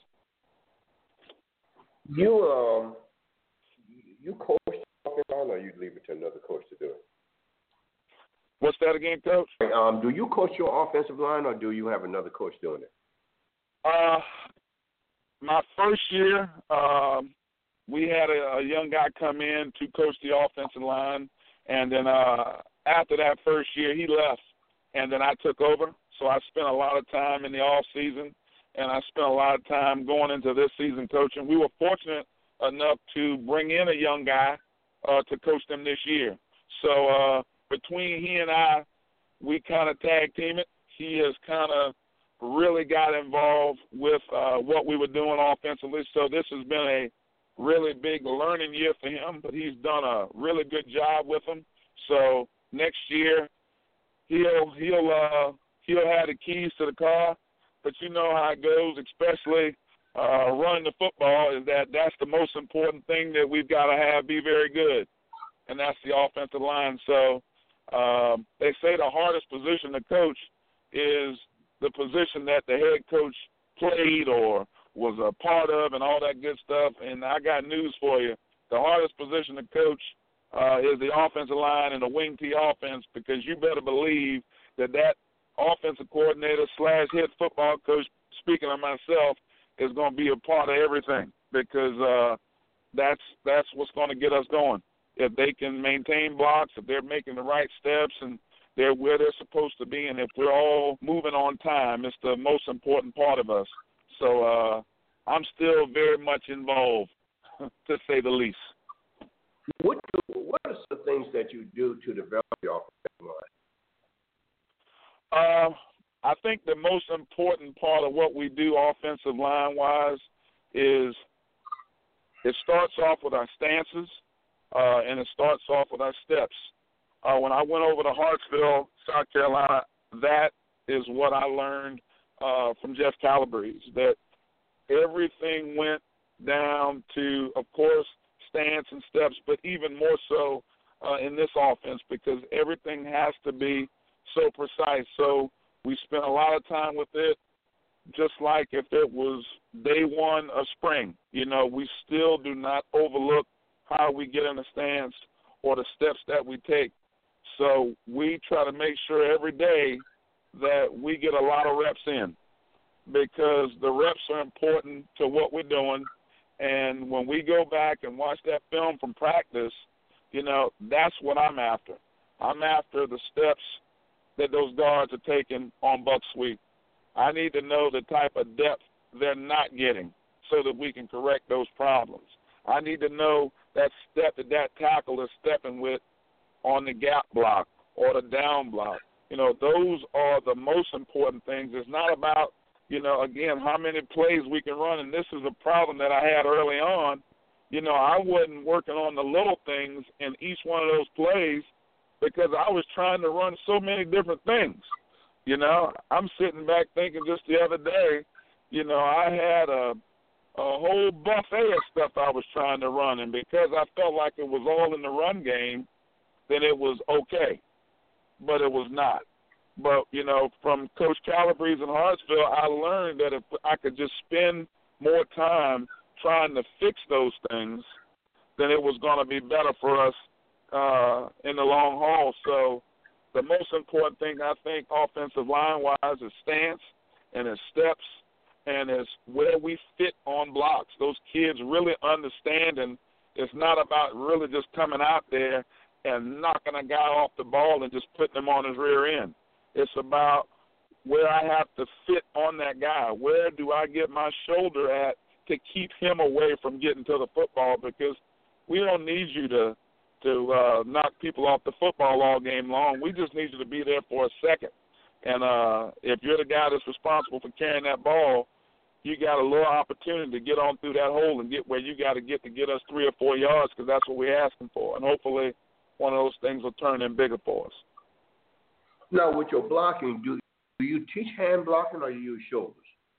You um, you coach offensive line, or you leave it to another coach to do it? What's that again, Coach? Um, do you coach your offensive line, or do you have another coach doing it? Uh, my first year, um, we had a, a young guy come in to coach the offensive line, and then uh, after that first year, he left, and then I took over. So I spent a lot of time in the off season, and I spent a lot of time going into this season coaching. We were fortunate enough to bring in a young guy uh, to coach them this year. So uh, between he and I, we kind of tag team it. He has kind of really got involved with uh, what we were doing offensively. So this has been a really big learning year for him, but he's done a really good job with them. So next year he'll he'll uh, he'll have the keys to the car. But you know how it goes, especially uh, running the football, is that that's the most important thing that we've got to have be very good, and that's the offensive line. So um, they say the hardest position to coach is the position that the head coach played or was a part of and all that good stuff. And I got news for you. The hardest position to coach uh, is the offensive line and the wing T offense, because you better believe that that offensive coordinator slash head football coach, speaking of myself, is going to be a part of everything, because uh, that's that's what's going to get us going. If they can maintain blocks, if they're making the right steps and they're where they're supposed to be, and if we're all moving on time, it's the most important part of us. So uh, I'm still very much involved, to say the least. What do, what are some things that you do to develop your offensive line? Uh, I think the most important part of what we do offensive line-wise is it starts off with our stances, uh, and it starts off with our steps. Uh, when I went over to Hartsville, South Carolina, that is what I learned uh, from Jeff Calabrese, that everything went down to, of course, stance and steps, but even more so uh, in this offense, because everything has to be so precise. So we spent a lot of time with it, just like if it was day one of spring. You know, we still do not overlook how we get in the stance or the steps that we take. So we try to make sure every day that we get a lot of reps in, because the reps are important to what we're doing. And when we go back and watch that film from practice, you know, that's what I'm after. I'm after the steps that those guards are taking on buck sweep. I need to know the type of depth they're not getting so that we can correct those problems. I need to know that step that that tackle is stepping with on the gap block or the down block. You know, those are the most important things. It's not about, you know, again, how many plays we can run, and this is a problem that I had early on. You know, I wasn't working on the little things in each one of those plays because I was trying to run so many different things. You know, I'm sitting back thinking just the other day, you know, I had a, a whole buffet of stuff I was trying to run, and because I felt like it was all in the run game, then it was okay, but it was not. But, you know, from Coach Calabrese in Hartsville, I learned that if I could just spend more time trying to fix those things, then it was going to be better for us uh, in the long haul. So the most important thing, I think, offensive line-wise is stance and is steps and is where we fit on blocks. Those kids really understand, and it's not about really just coming out there and knocking a guy off the ball and just putting him on his rear end. It's about where I have to fit on that guy. Where do I get my shoulder at to keep him away from getting to the football? Because we don't need you to to uh, knock people off the football all game long. We just need you to be there for a second. And uh, if you're the guy that's responsible for carrying that ball, you got a little opportunity to get on through that hole and get where you got to get to get us three or four yards, because that's what we're asking for. And hopefully one of those things will turn in bigger for us. Now, with your blocking, do, do you teach hand blocking or you use shoulders?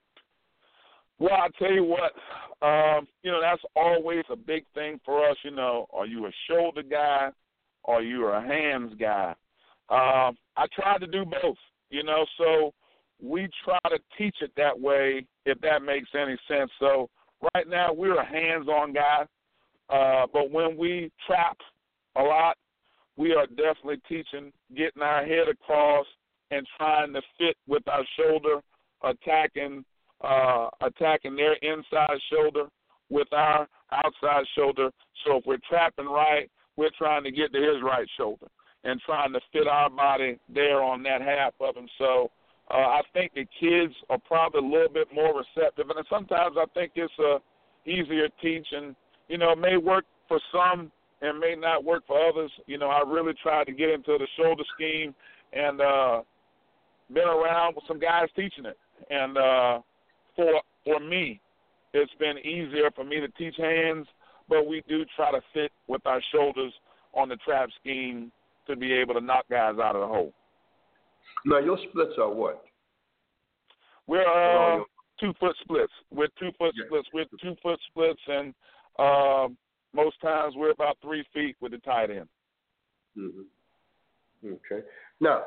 Well, I tell you what, um, you know, that's always a big thing for us. You know, are you a shoulder guy or are you a hands guy? Um, I try to do both, you know, so we try to teach it that way, if that makes any sense. So right now we're a hands-on guy, uh, but when we trap a lot, we are definitely teaching getting our head across and trying to fit with our shoulder, attacking uh, attacking their inside shoulder with our outside shoulder. So if we're trapping right, we're trying to get to his right shoulder and trying to fit our body there on that half of him. So uh, I think the kids are probably a little bit more receptive, and sometimes I think it's a easier teach, and, you know, it may work for some and may not work for others. You know, I really try to get into the shoulder scheme and uh, been around with some guys teaching it. And uh, for for me, it's been easier for me to teach hands, but we do try to fit with our shoulders on the trap scheme to be able to knock guys out of the hole. Now, your splits are what? We're uh, two-foot splits. We're two-foot Yeah. splits. We're two-foot splits, and uh, most times we're about three feet with the tight end. Mm-hmm. Okay. Now,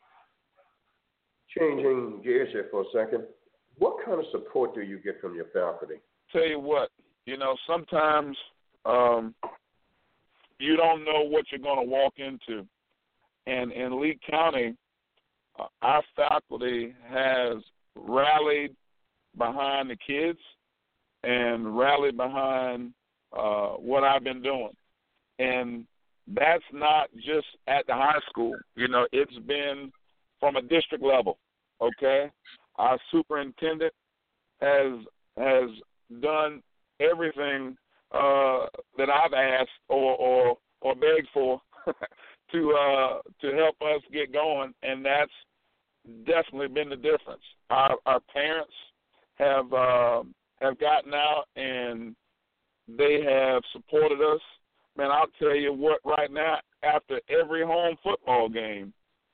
changing gears here for a second, what kind of support do you get from your faculty? Tell you what, you know, sometimes um, you don't know what you're going to walk into. And in Lee County, uh, our faculty has rallied behind the kids and rallied behind uh, what I've been doing. And that's not just at the high school. You know, it's been from a district level, okay? Our superintendent has has done everything uh, that I've asked or, or, or begged for to uh, to help us get going, and that's definitely been the difference. Our, our parents have uh, have gotten out and they have supported us. Man, I'll tell you what, right now, after every home football game,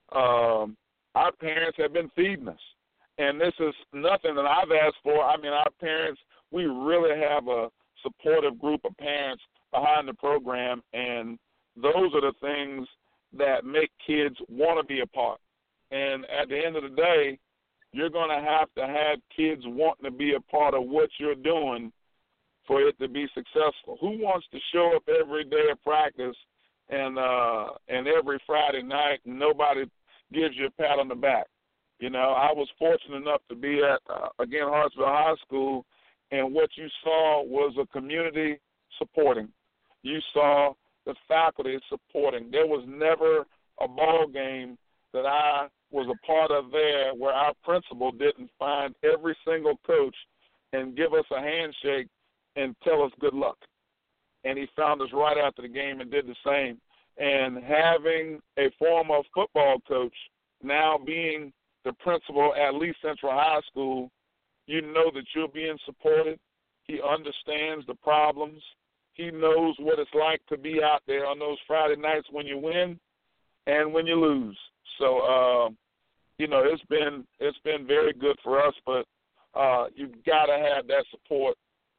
um, our parents have been feeding us. And this is nothing that I've asked for. I mean, our parents, we really have a supportive group of parents behind the program, and those are the things that make kids want to be a part. And at the end of the day, you're going to have to have kids wanting to be a part of what you're doing for it to be successful. Who wants to show up every day of practice and uh, and every Friday night and nobody gives you a pat on the back? You know, I was fortunate enough to be at, uh, again, Hartsville High School, and what you saw was a community supporting. You saw the faculty supporting. There was never a ball game that I was a part of there where our principal didn't find every single coach and give us a handshake and tell us good luck. And he found us right after the game and did the same. And having a former football coach now being the principal at Lee Central High School, you know that you're being supported. He understands the problems. He knows what it's like to be out there on those Friday nights when you win and when you lose. So, uh, you know, it's been it's been very good for us, but uh, you've got to have that support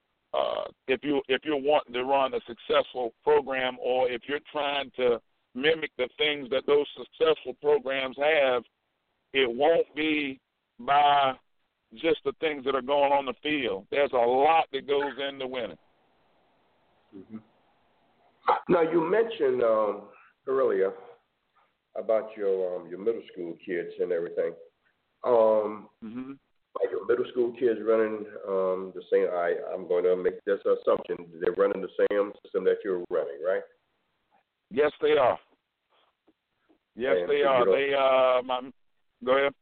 uh, if you if you're wanting to run a successful program, or if you're trying to mimic the things that those successful programs have. It won't be by just the things that are going on the field. There's a lot that goes into winning. Mm-hmm. Now, you mentioned um, earlier about your um, your middle school kids and everything. Um, mm-hmm. Are your middle school kids running um, the same? I, I'm going to make this assumption. They're running the same system that you're running, right? Yes, they are. Yes, and they so are. They uh, my. Go ahead.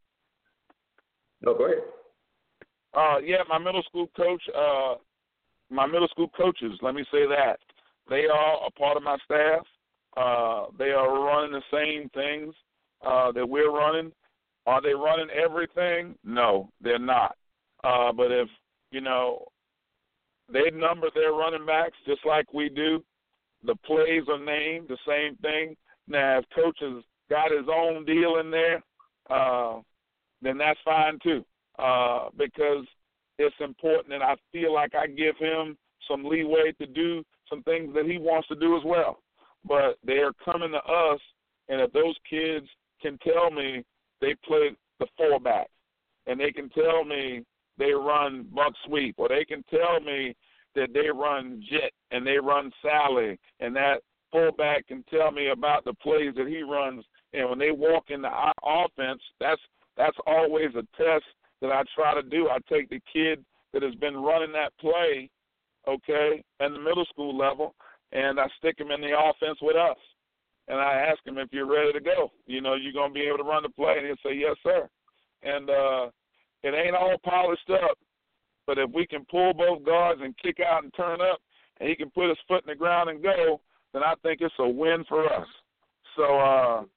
No, go ahead. Uh, yeah, my middle school coach, uh, my middle school coaches, let me say that. They are a part of my staff. Uh, they are running the same things uh, that we're running. Are they running everything? No, they're not. Uh, but if, you know, they number their running backs just like we do, the plays are named, the same thing. Now, if coach has got his own deal in there, Uh, then that's fine too, uh, because it's important, and I feel like I give him some leeway to do some things that he wants to do as well. But they are coming to us, and if those kids can tell me they play the fullback, and they can tell me they run buck sweep, or they can tell me that they run jet and they run Sally, and that fullback can tell me about the plays that he runs. And when they walk in the offense, that's that's always a test that I try to do. I take the kid that has been running that play, okay, at the middle school level, and I stick him in the offense with us. And I ask him, if you're ready to go, you know, you're going to be able to run the play. And he'll say, yes, sir. And uh, it ain't all polished up, but if we can pull both guards and kick out and turn up, and he can put his foot in the ground and go, then I think it's a win for us. So, uh,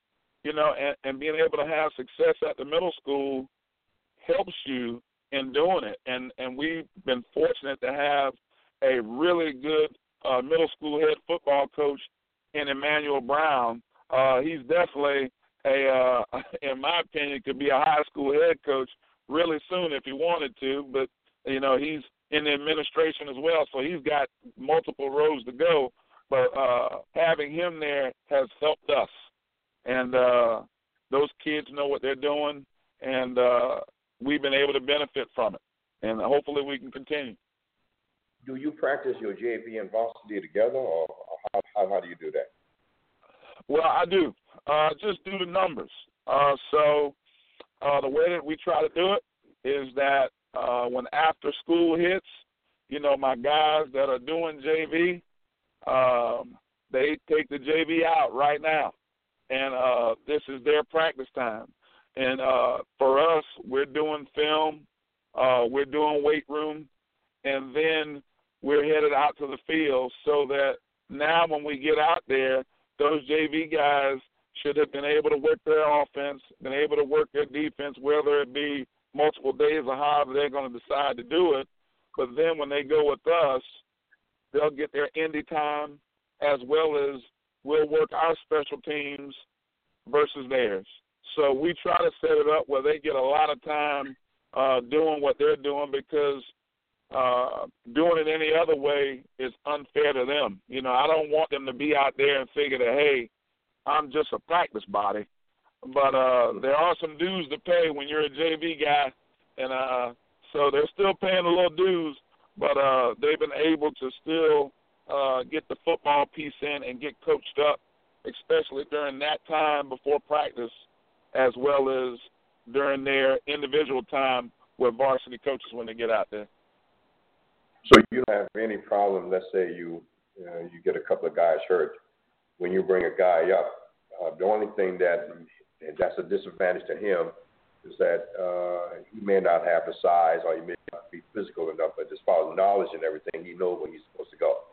you know, and, and being able to have success at the middle school helps you in doing it. And, and we've been fortunate to have a really good uh, middle school head football coach in Emmanuel Brown. Uh, he's definitely a, uh, in my opinion, could be a high school head coach really soon if he wanted to. But, you know, he's in the administration as well, so he's got multiple roads to go. But uh, having him there has helped us. And uh, those kids know what they're doing, and uh, we've been able to benefit from it. And hopefully we can continue. Do you practice your J V and varsity together, or how, how, how do you do that? Well, I do. Uh, just do the numbers. Uh, so uh, the way that we try to do it is that uh, when after school hits, you know, my guys that are doing J V, um, they take the J V out right now. And uh, this is their practice time. And uh, for us, we're doing film, uh, we're doing weight room, and then we're headed out to the field so that now when we get out there, those J V guys should have been able to work their offense, been able to work their defense, whether it be multiple days or however they're going to decide to do it. But then when they go with us, they'll get their Indy time as well as we'll work our special teams versus theirs. So we try to set it up where they get a lot of time uh, doing what they're doing because uh, doing it any other way is unfair to them. You know, I don't want them to be out there and figure that, hey, I'm just a practice body. But uh, there are some dues to pay when you're a J V guy, and uh, so they're still paying a little dues, but uh, they've been able to still uh, get the football piece in and get coached up, especially during that time before practice, as well as during their individual time with varsity coaches when they get out there. So you don't have any problem, let's say you uh, you get a couple of guys hurt. When you bring a guy up, uh, the only thing that that's a disadvantage to him is that uh, he may not have the size or he may not be physical enough, but as far as knowledge and everything, he knows where he's supposed to go.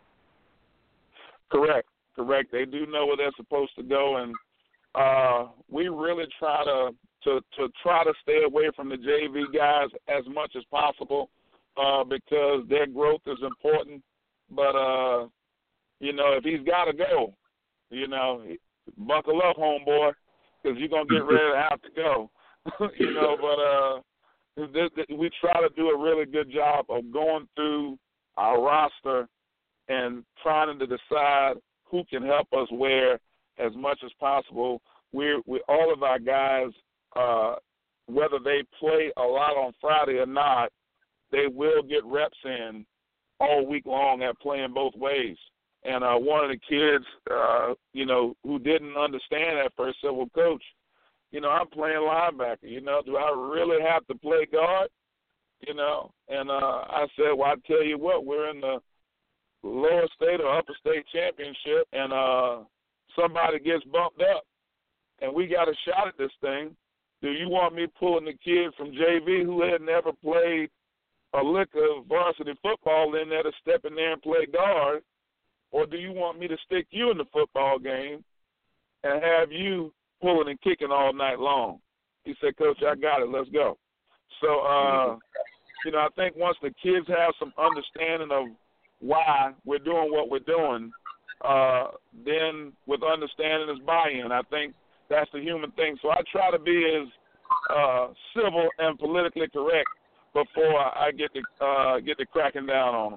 Correct, correct. They do know where they're supposed to go, and uh, we really try to, to to try to stay away from the J V guys as much as possible uh, because their growth is important. But, uh, you know, if he's got to go, you know, buckle up, homeboy, because you're going to get ready to have to go. you know, but uh, th- th- we try to do a really good job of going through our roster and trying to decide who can help us where as much as possible. We're, we all of our guys, uh, whether they play a lot on Friday or not, they will get reps in all week long at playing both ways. And uh, one of the kids, uh, you know, who didn't understand at first said, well, Coach, you know, I'm playing linebacker. You know, do I really have to play guard? You know, and uh, I said, well, I tell you what, we're in the lower state or upper state championship, and uh, somebody gets bumped up, and we got a shot at this thing. Do you want me pulling the kid from J V who had never played a lick of varsity football in there to step in there and play guard, or do you want me to stick you in the football game and have you pulling and kicking all night long? He said, Coach, I got it. Let's go. So, uh, you know, I think once the kids have some understanding of why we're doing what we're doing, uh, then with understanding is buy-in. I think that's the human thing. So I try to be as uh, civil and politically correct before I get to uh, get to cracking down on them.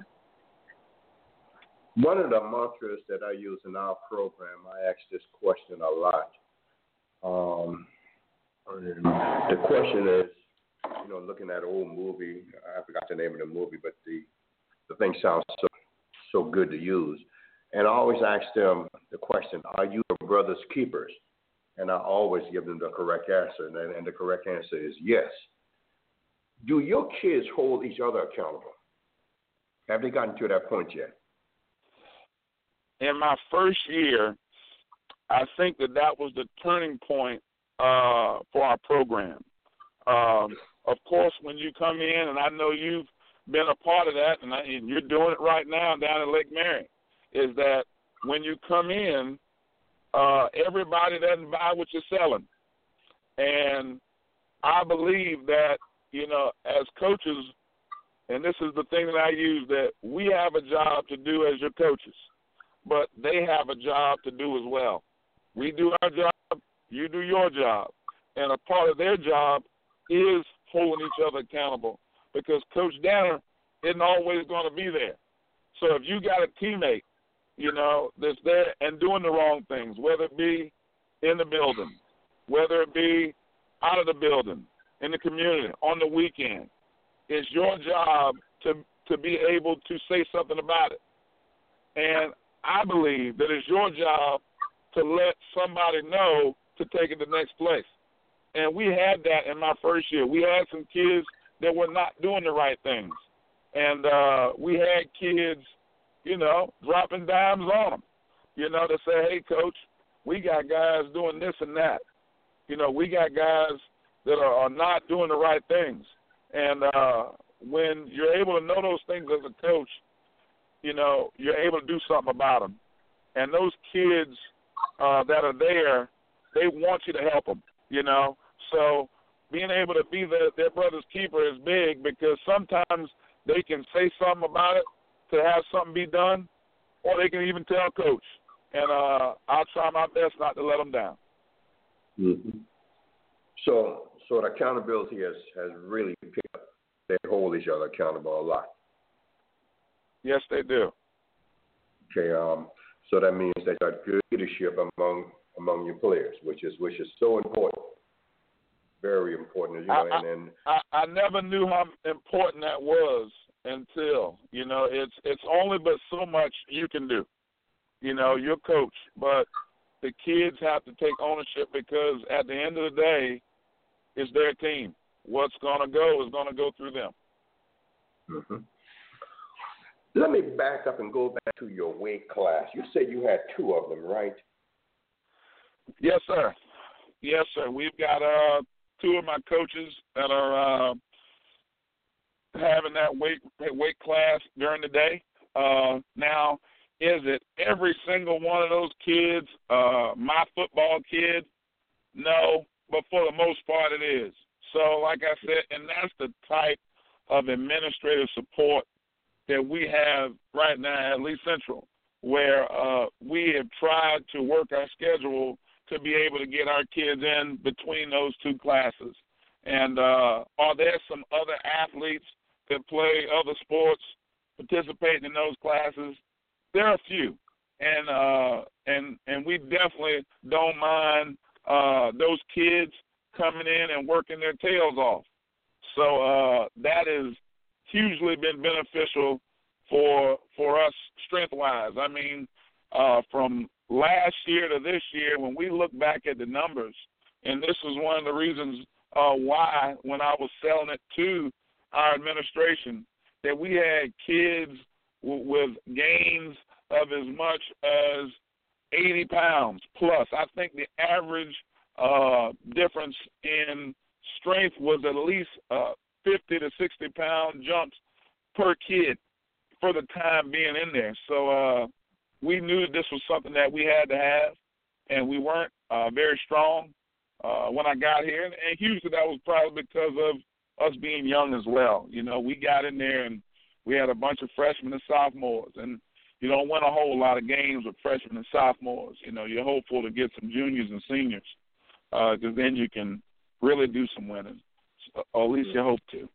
One of the mantras that I use in our program, I ask this question a lot. Um, the question is, you know, looking at an old movie, I forgot the name of the movie, but the the thing sounds so so good to use. And I always ask them the question, are you your brother's keepers? And I always give them the correct answer, and, and the correct answer is yes. Do your kids hold each other accountable? Have they gotten to that point yet? In my first year, I think that that was the turning point uh, for our program. Um, of course, when you come in, and I know you've been a part of that, and, I, and you're doing it right now down in Lake Marion, is that when you come in, uh, everybody doesn't buy what you're selling. And I believe that, you know, as coaches, and this is the thing that I use, that we have a job to do as your coaches, but they have a job to do as well. We do our job, you do your job. And a part of their job is holding each other accountable, because Coach Danner isn't always going to be there. So if you got a teammate, you know, that's there and doing the wrong things, whether it be in the building, whether it be out of the building, in the community, on the weekend, it's your job to to be able to say something about it. And I believe that it's your job to let somebody know to take it to the next place. And we had that in my first year. We had some kids that were not doing the right things. And uh, we had kids, you know, dropping dimes on them, you know, to say, hey, Coach, we got guys doing this and that. You know, we got guys that are, are not doing the right things. And uh, when you're able to know those things as a coach, you know, you're able to do something about them. And those kids uh, that are there, they want you to help them, you know. So being able to be the, their brother's keeper is big, because sometimes they can say something about it to have something be done, or they can even tell Coach. And uh, I'll try my best not to let them down. Mm-hmm. So, so the accountability has, has really picked up. They hold each other accountable a lot. Yes, they do. Okay, um, so that means they got good leadership among among your players, which is which is so important, very important. You know, I, and then I, I never knew how important that was until, you know, it's it's only but so much you can do. You know, you're coach, but the kids have to take ownership, because at the end of the day, it's their team. What's going to go is going to go through them. Mm-hmm. Let me back up and go back to your weight class. You said you had two of them, right? Yes, sir. Yes, sir. We've got uh, two of my coaches that are uh, having that weight weight class during the day. Uh, now, is it every single one of those kids uh, my football kid? No, but for the most part it is. So, like I said, and that's the type of administrative support that we have right now at Lee Central, where uh, we have tried to work our schedule to be able to get our kids in between those two classes. And uh, are there some other athletes that play other sports participating in those classes? There are a few, and uh, and and we definitely don't mind uh, those kids coming in and working their tails off. So uh, that has hugely been beneficial for for us strength-wise. I mean, uh, from last year to this year, when we look back at the numbers, and this was one of the reasons uh, why, when I was selling it to our administration, that we had kids w- with gains of as much as eighty pounds plus. I think the average uh, difference in strength was at least uh, fifty to sixty pound jumps per kid for the time being in there. So uh, we knew this was something that we had to have, and we weren't uh, very strong uh, when I got here. And, and hugely that was probably because of us being young as well. You know, we got in there and we had a bunch of freshmen and sophomores, and you don't win a whole lot of games with freshmen and sophomores. You know, you're hopeful to get some juniors and seniors, because uh, then you can really do some winning, or at least you hope to.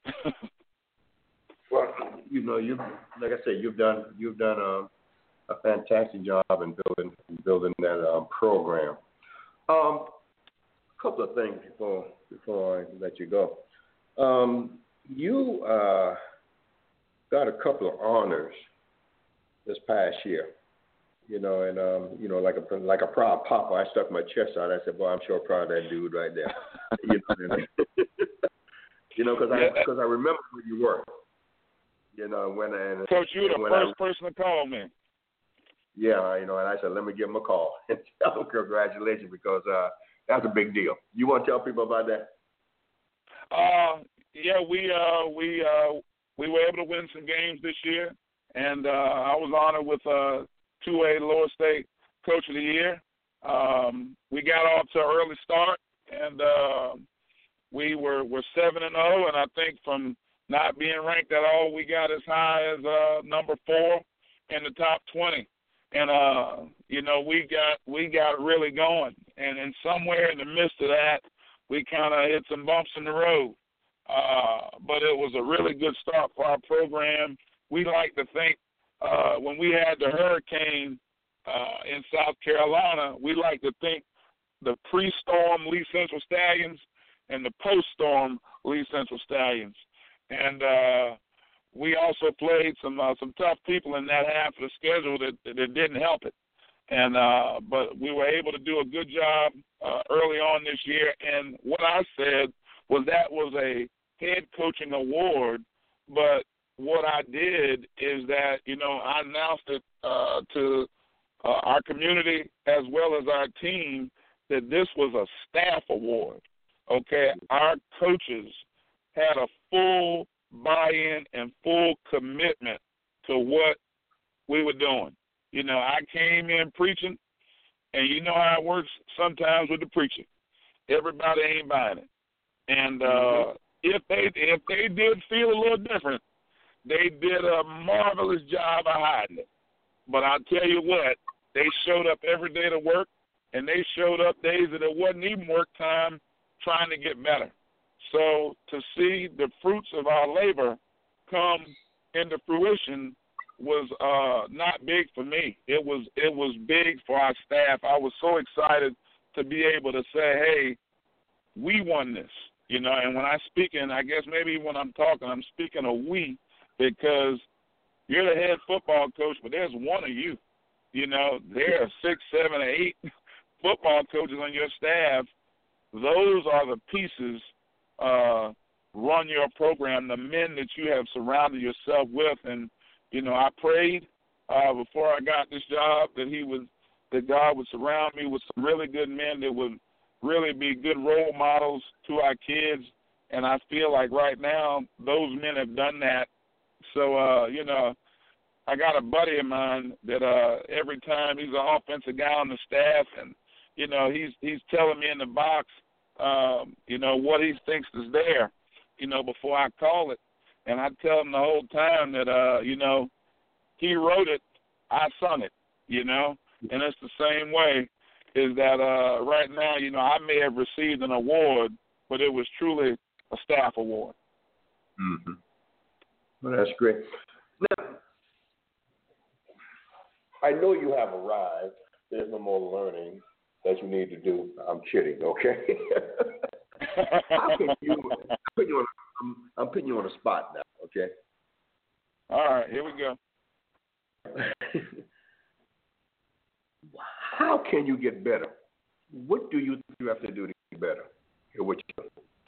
Well, you know, you like I said, you've done you've done a, a fantastic job in building in building that um, program. Um, a couple of things before before I let you go. Um, you uh, got a couple of honors this past year, you know, and um, you know, like a like a proud papa, I stuck my chest out. I said, "Boy, I'm sure proud of that dude right there." you know, you know, because I because I remember where you were. You know, when and Coach, you were the first I, person to call me. Yeah, you know, and I said, let me give him a call and tell him congratulations, because uh, that's a big deal. You want to tell people about that? Uh, yeah, we uh, we uh, we were able to win some games this year, and uh, I was honored with uh, two A Lower State Coach of the Year, Um, we got off to an early start, and uh, we were were seven and zero. And I think from not being ranked at all, we got as high as uh, number four in the top twenty. And uh, you know, we got we got really going. And in somewhere in the midst of that, we kind of hit some bumps in the road. Uh, but it was a really good start for our program. We like to think uh, when we had the hurricane uh, in South Carolina, we like to think the pre-storm Lee Central Stallions and the post-storm Lee Central Stallions. And uh, we also played some uh, some tough people in that half of the schedule that, that didn't help it. And uh, but we were able to do a good job uh, early on this year. And what I said was that was a head coaching award, but what I did is that, you know, I announced it uh, to uh, our community as well as our team that this was a staff award. Okay, our coaches had a full buy-in and full commitment to what we were doing. You know, I came in preaching, and you know how it works sometimes with the preaching. Everybody ain't buying it. And uh, mm-hmm. if they if they did feel a little different, they did a marvelous job of hiding it. But I'll tell you what, they showed up every day to work, and they showed up days that it wasn't even work time trying to get better. So to see the fruits of our labor come into fruition was uh, not big for me. It was it was big for our staff. I was so excited to be able to say, hey, we won this. You know, and when I speak, and I guess maybe when I'm talking, I'm speaking of we, because you're the head football coach, but there's one of you. You know, there are six, seven, or eight football coaches on your staff. Those are the pieces uh, run your program, the men that you have surrounded yourself with. And, you know, I prayed uh, before I got this job that he would, that God would surround me with some really good men that would really be good role models to our kids. And I feel like right now those men have done that. So, uh, you know, I got a buddy of mine that uh, every time he's an offensive guy on the staff, and, you know, he's he's telling me in the box, um, you know, what he thinks is there, you know, before I call it. And I tell him the whole time that, uh, you know, he wrote it, I sung it, you know. And it's the same way, is that uh, right now, you know, I may have received an award, but it was truly a staff award. Mm-hmm. Well, that's great. Now, I know you have arrived. There's no more learning that you need to do. I'm kidding, okay? How can you, I'm, putting you on, I'm, I'm putting you on the spot now, okay? All right, here we go. How can you get better? What do you think you have to do to get better? Hear what you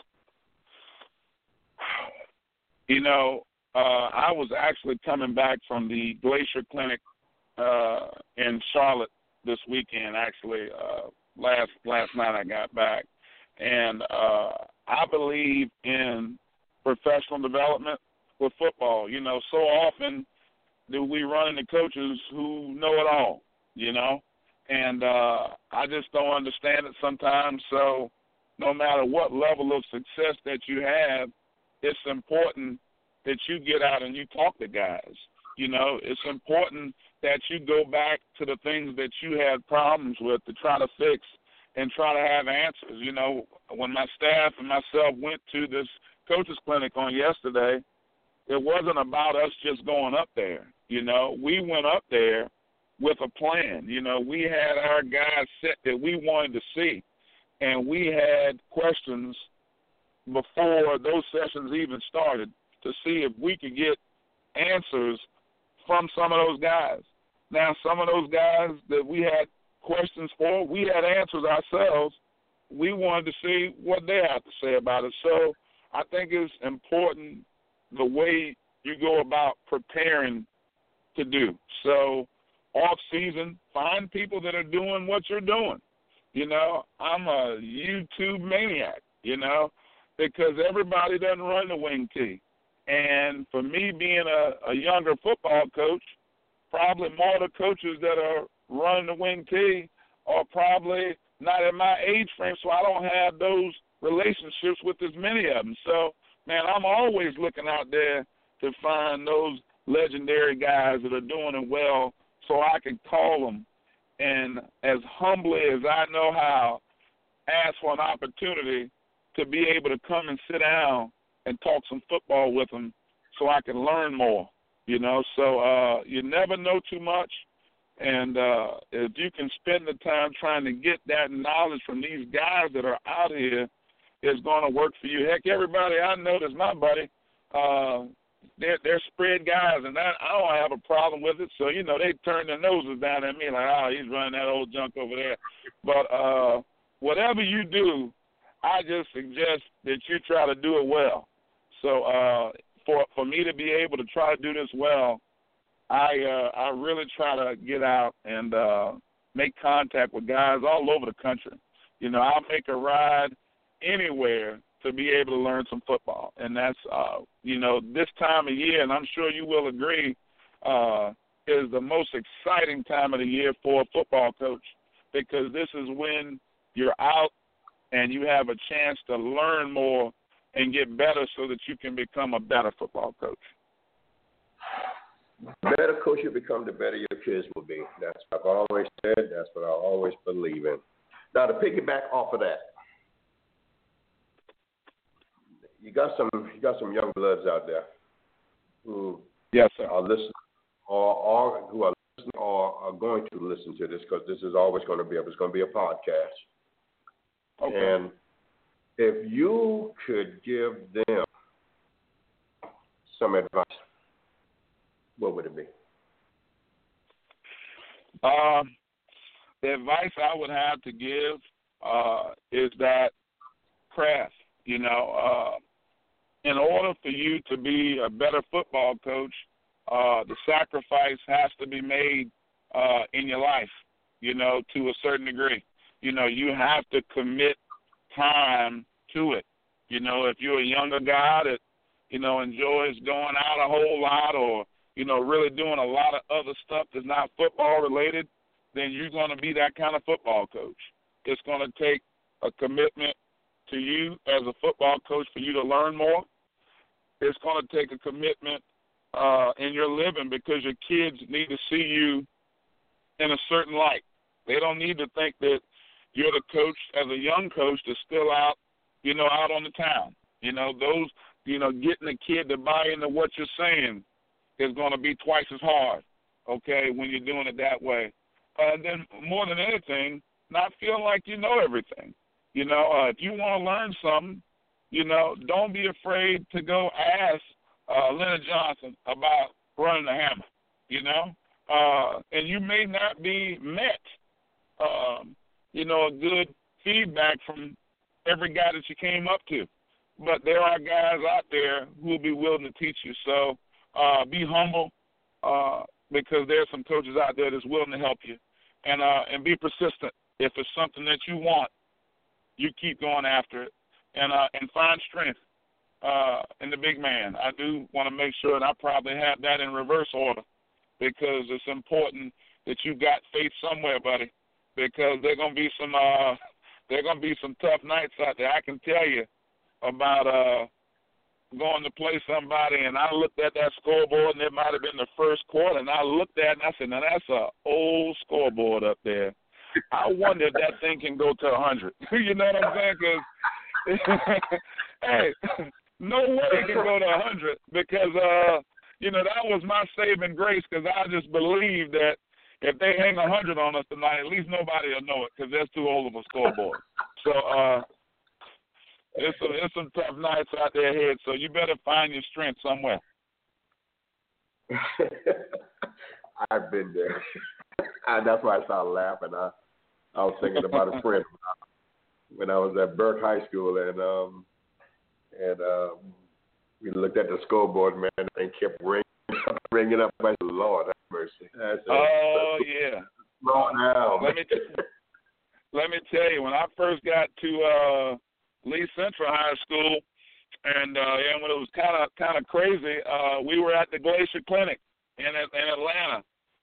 You know, uh, I was actually coming back from the Glacier Clinic uh, in Charlotte this weekend. Actually, uh, last last night I got back, and uh, I believe in professional development with football. You know, so often do we run into coaches who know it all. You know, and uh, I just don't understand it sometimes. So, no matter what level of success that you have, it's important that you get out and you talk to guys. You know, it's important that you go back to the things that you had problems with to try to fix and try to have answers. You know, when my staff and myself went to this coaches clinic on yesterday, it wasn't about us just going up there. You know, we went up there with a plan. You know, we had our guys set that we wanted to see, and we had questions before those sessions even started to see if we could get answers from some of those guys. Now, some of those guys that we had questions for, we had answers ourselves. We wanted to see what they have to say about it. So I think it's important the way you go about preparing to do. So off season, find people that are doing what you're doing. You know, I'm a YouTube maniac, you know, because everybody doesn't run the wing tee. And for me being a, a younger football coach, probably more of the coaches that are running the wing tee are probably not in my age frame, so I don't have those relationships with as many of them. So, man, I'm always looking out there to find those legendary guys that are doing it well so I can call them and as humbly as I know how, ask for an opportunity to be able to come and sit down and talk some football with them so I can learn more, you know. So uh, you never know too much, and uh, if you can spend the time trying to get that knowledge from these guys that are out here, it's going to work for you. Heck, everybody I know that's my buddy, uh, they're, they're spread guys, and that, I don't have a problem with it. So, you know, they turn their noses down at me like, oh, he's running that old junk over there. But uh, whatever you do, I just suggest that you try to do it well. So uh, for for me to be able to try to do this well, I uh, I really try to get out and uh, make contact with guys all over the country. You know, I'll make a ride anywhere to be able to learn some football. And that's, uh, you know, this time of year, and I'm sure you will agree, uh, is the most exciting time of the year for a football coach, because this is when you're out and you have a chance to learn more and get better so that you can become a better football coach. The better coach you become, the better your kids will be. That's what I've always said. That's what I always believe in. Now, to piggyback off of that, you got some you got some young bloods out there who yes, sir. are listening or, or who are listening or are going to listen to this, because this is always going to be it's going to be a podcast. Okay. And if you could give them some advice, what would it be? Um, the advice I would have to give uh, is that craft. You know, uh, in order for you to be a better football coach, uh, the sacrifice has to be made uh, in your life, you know, to a certain degree. You know, you have to commit time to it. You know, if you're a younger guy that, you know, enjoys going out a whole lot or, you know, really doing a lot of other stuff that's not football related, then you're going to be that kind of football coach. It's going to take a commitment to you as a football coach for you to learn more. It's going to take a commitment uh, in your living, because your kids need to see you in a certain light. They don't need to think that you're the coach as a young coach that's still out, you know, out on the town. You know, those, you know, getting a kid to buy into what you're saying is going to be twice as hard, okay, when you're doing it that way. Uh, and then more than anything, not feeling like you know everything. You know, uh, if you want to learn something, you know, don't be afraid to go ask uh, Leonard Johnson about running the hammer, you know. Uh, and you may not be met, um, you know, a good feedback from every guy that you came up to. But there are guys out there who will be willing to teach you. So uh, be humble, uh, because there are some coaches out there that's willing to help you. And, uh, and be persistent. If it's something that you want, you keep going after it, and uh, and find strength uh, in the big man. I do want to make sure, and I probably have that in reverse order, because it's important that you got faith somewhere, buddy, because there gonna be some uh, there gonna be some tough nights out there. I can tell you about uh, going to play somebody, and I looked at that scoreboard, and it might have been the first quarter, and I looked at it and I said, now that's a old scoreboard up there. I wonder if that thing can go to one hundred. You know what I'm saying? Because, hey, no way it can go to one hundred, because, uh, you know, that was my saving grace, because I just believe that if they hang one hundred on us tonight, at least nobody will know it, because that's too old of a scoreboard. So uh, it's, a, it's some tough nights out there ahead, so you better find your strength somewhere. I've been there. And that's why I started laughing. I, I was thinking about a friend when I was at Burke High School, and um, and um, we looked at the scoreboard, man, and kept ringing, ringing up. I said, Lord have mercy. I said, oh yeah. Slow down. Let me t- let me tell you, when I first got to uh, Lee Central High School, and uh, and when it was kind of kind of crazy, uh, we were at the Glacier Clinic in in Atlanta.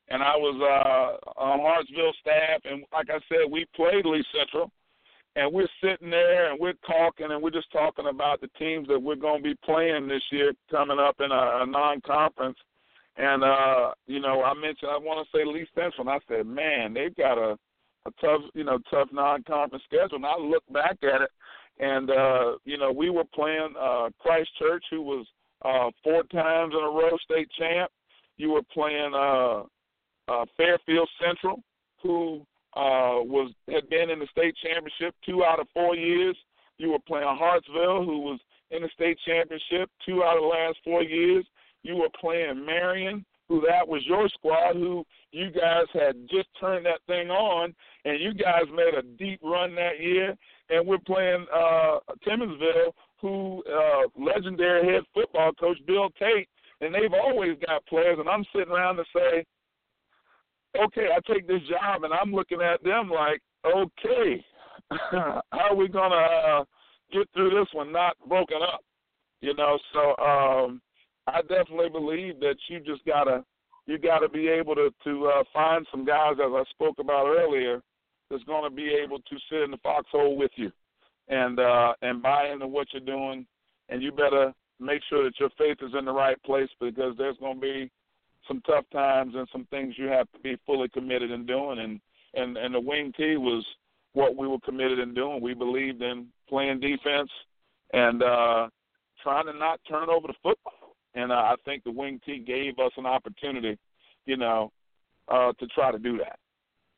and I was uh, on Hartsville staff, and like I said, we played Lee Central, and we're sitting there and we're talking, and we're just talking about the teams that we're going to be playing this year coming up in a, a non-conference. And, uh, you know, I mentioned, I want to say Lee Central, and I said, man, they've got a, a tough, you know, tough non-conference schedule. And I looked back at it, and, uh, you know, we were playing uh, Christ Church, who was uh, four times in a row state champ. You were playing uh, uh, Fairfield Central, who uh, was had been in the state championship two out of four years. You were playing Hartsville, who was in the state championship two out of the last four years. You were playing Marion, who that was your squad, who you guys had just turned that thing on, and you guys made a deep run that year. And we're playing uh, Timminsville, who uh, legendary head football coach Bill Tate, and they've always got players. And I'm sitting around to say, okay, I take this job, and I'm looking at them like, okay, how are we going to uh, get through this one not broken up? You know, so um, I definitely believe that you just gotta you gotta be able to to uh, find some guys, as I spoke about earlier, that's going to be able to sit in the foxhole with you and uh, and buy into what you're doing. And you better make sure that your faith is in the right place, because there's going to be some tough times and some things you have to be fully committed in doing. And and and the wing tee was what we were committed in doing. We believed in playing defense and uh, trying to not turn over the football. And uh, I think the wing tee gave us an opportunity, you know, uh, to try to do that.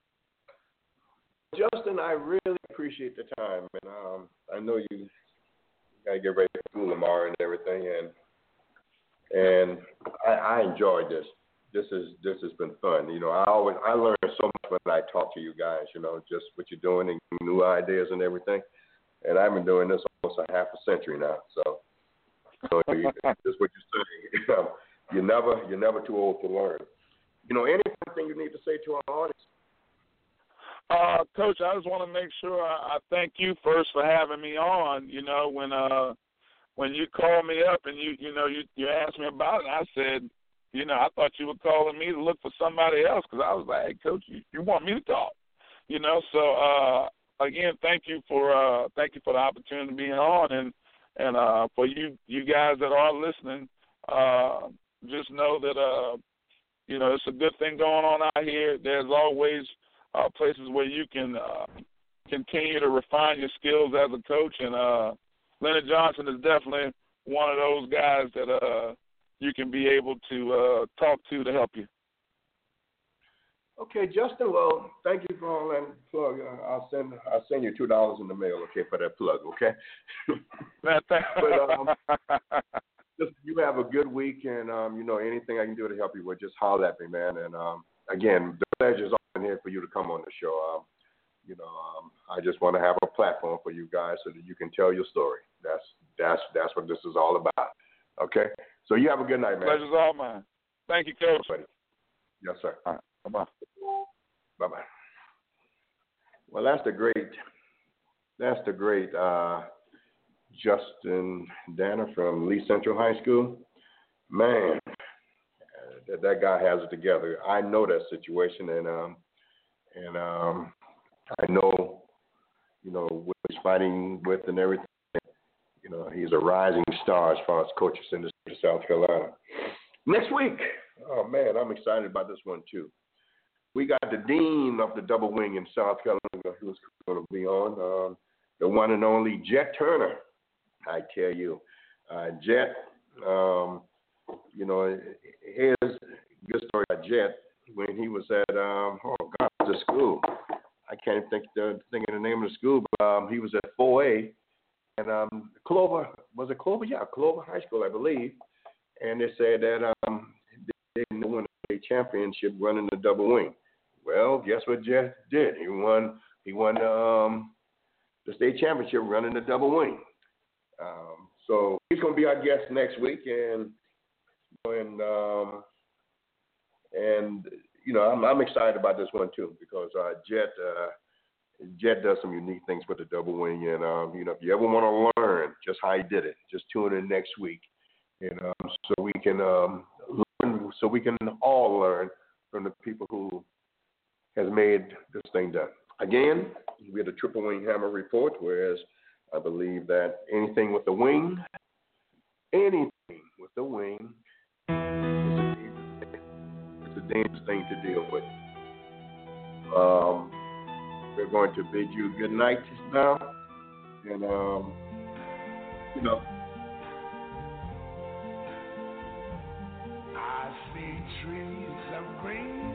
Justin, I really appreciate the time, and um, I know you got to get ready for school tomorrow and everything, and and I, I enjoyed this. This is this has been fun. You know, I always I learn so much when I talk to you guys. You know, just what you're doing and new ideas and everything. And I've been doing this almost a half a century now, so. So just what you're saying. you're never you're never too old to learn. You know, anything you need to say to our audience? Uh, Coach, I just want to make sure I, I thank you first for having me on. You know, when uh when you called me up and you you know you you asked me about it, I said, you know, I thought you were calling me to look for somebody else, because I was like, hey, Coach, you, you want me to talk? You know, so uh, again, thank you for uh, thank you for the opportunity to be on. And And uh, for you, you guys that are listening, uh, just know that uh, you know it's a good thing going on out here. There's always uh, places where you can uh, continue to refine your skills as a coach, and uh, Leonard Johnson is definitely one of those guys that uh, you can be able to uh, talk to to help you. Okay, Justin. Well, thank you for all that plug. Uh, I'll send I'll send you two dollars in the mail, okay, for that plug, okay? Man, but um, just you have a good week, and um, you know anything I can do to help you with, just holler at me, man. And um, again, the pleasure's on here for you to come on the show. Um, you know, um, I just want to have a platform for you guys so that you can tell your story. That's that's that's what this is all about. Okay. So you have a good night, man. Pleasure's all mine. Thank you, Coach. Buddy. Yes, sir. All right. Bye-bye. Bye-bye. Well, that's the great, that's the great uh, Justin Danner from Lee Central High School. Man, that, that guy has it together. I know that situation, and um, and um, I know, you know, what he's fighting with and everything. You know, he's a rising star as far as coaches in the state of South Carolina. Next week, oh man, I'm excited about this one too. We got the dean of the double wing in South Carolina who's going to be on, um, the one and only Jet Turner. I tell you, uh, Jet, um, you know, here's a good story about Jet. When he was at, um, oh God, the school. I can't even think, the, think of the name of the school, but um, he was at four A. And um, Clover, was it Clover? Yeah, Clover High School, I believe. And they said that um, they didn't win a championship running the double wing. Well, guess what Jeff did? He won. He won um, the state championship running the double wing. Um, so he's going to be our guest next week, and and um, and you know I'm, I'm excited about this one too, because uh, Jet uh, Jet does some unique things with the double wing, and um, you know if you ever want to learn just how he did it, just tune in next week, and um, so we can um, learn, so we can all learn from the people who has made this thing done. Again, we had a triple wing hammer report, whereas I believe that anything with a wing, anything with a wing is a dangerous thing, it's a dangerous thing to deal with. Um, we're going to bid you good night now, and um, you know. I see trees of green,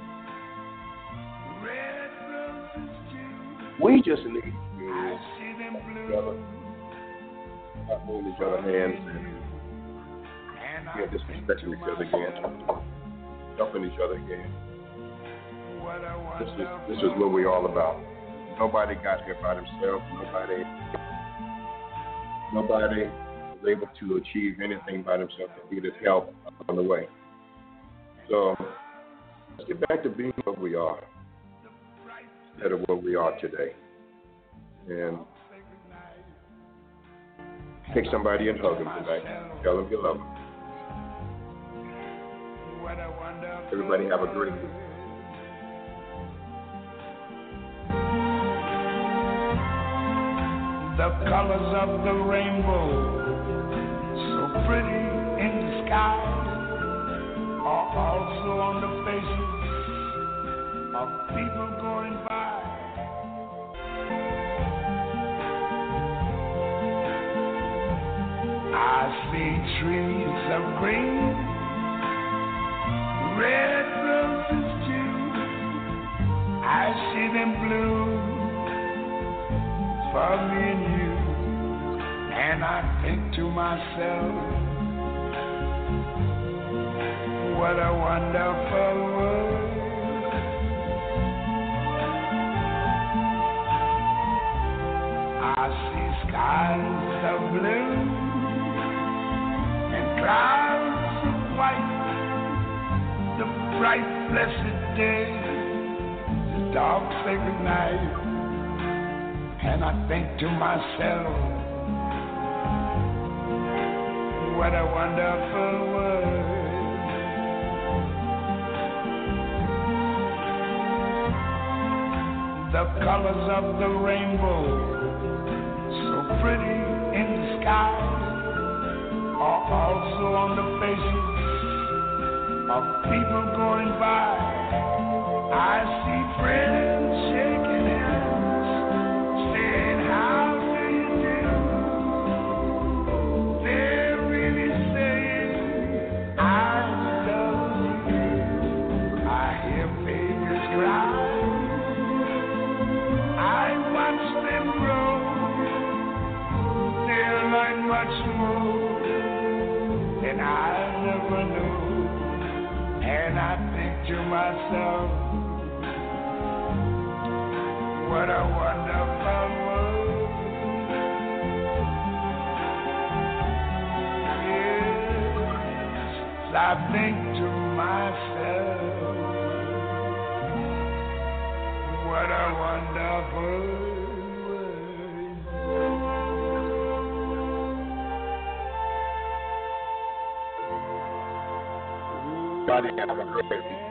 red roses too. We just need to I see them together, blue. not hold each other's hands and And I yeah, disrespecting each other again, helping each other again. what a This is wonderful this is what we're all about. Nobody got here by themselves. Nobody nobody was able to achieve anything by themselves. They needed help on the way. So let's get back to being what we are instead of what we are today. And take somebody and hug them tonight. Tell them you love them. what a wonderful Everybody have a great week. The colors of the rainbow, so pretty in the sky, are also on the faces of people going by. I see trees of green, red roses too. I see them blue for me and you, and I think to myself, what a wonderful world. I see skies of blue and clouds of white, the bright blessed day, the dark sacred night. And I think to myself, what a wonderful world. The colors of the rainbow, so pretty in the sky, are also on the faces of people going by. I see friends shaking hands, saying, how do you do? They're really saying, I love you. I hear babies cry. I watch them grow. They'll learn much more than I never knew. And I think to myself, what a wonderful world. Yes, I think to myself, what a wonderful world. Everybody have a great week.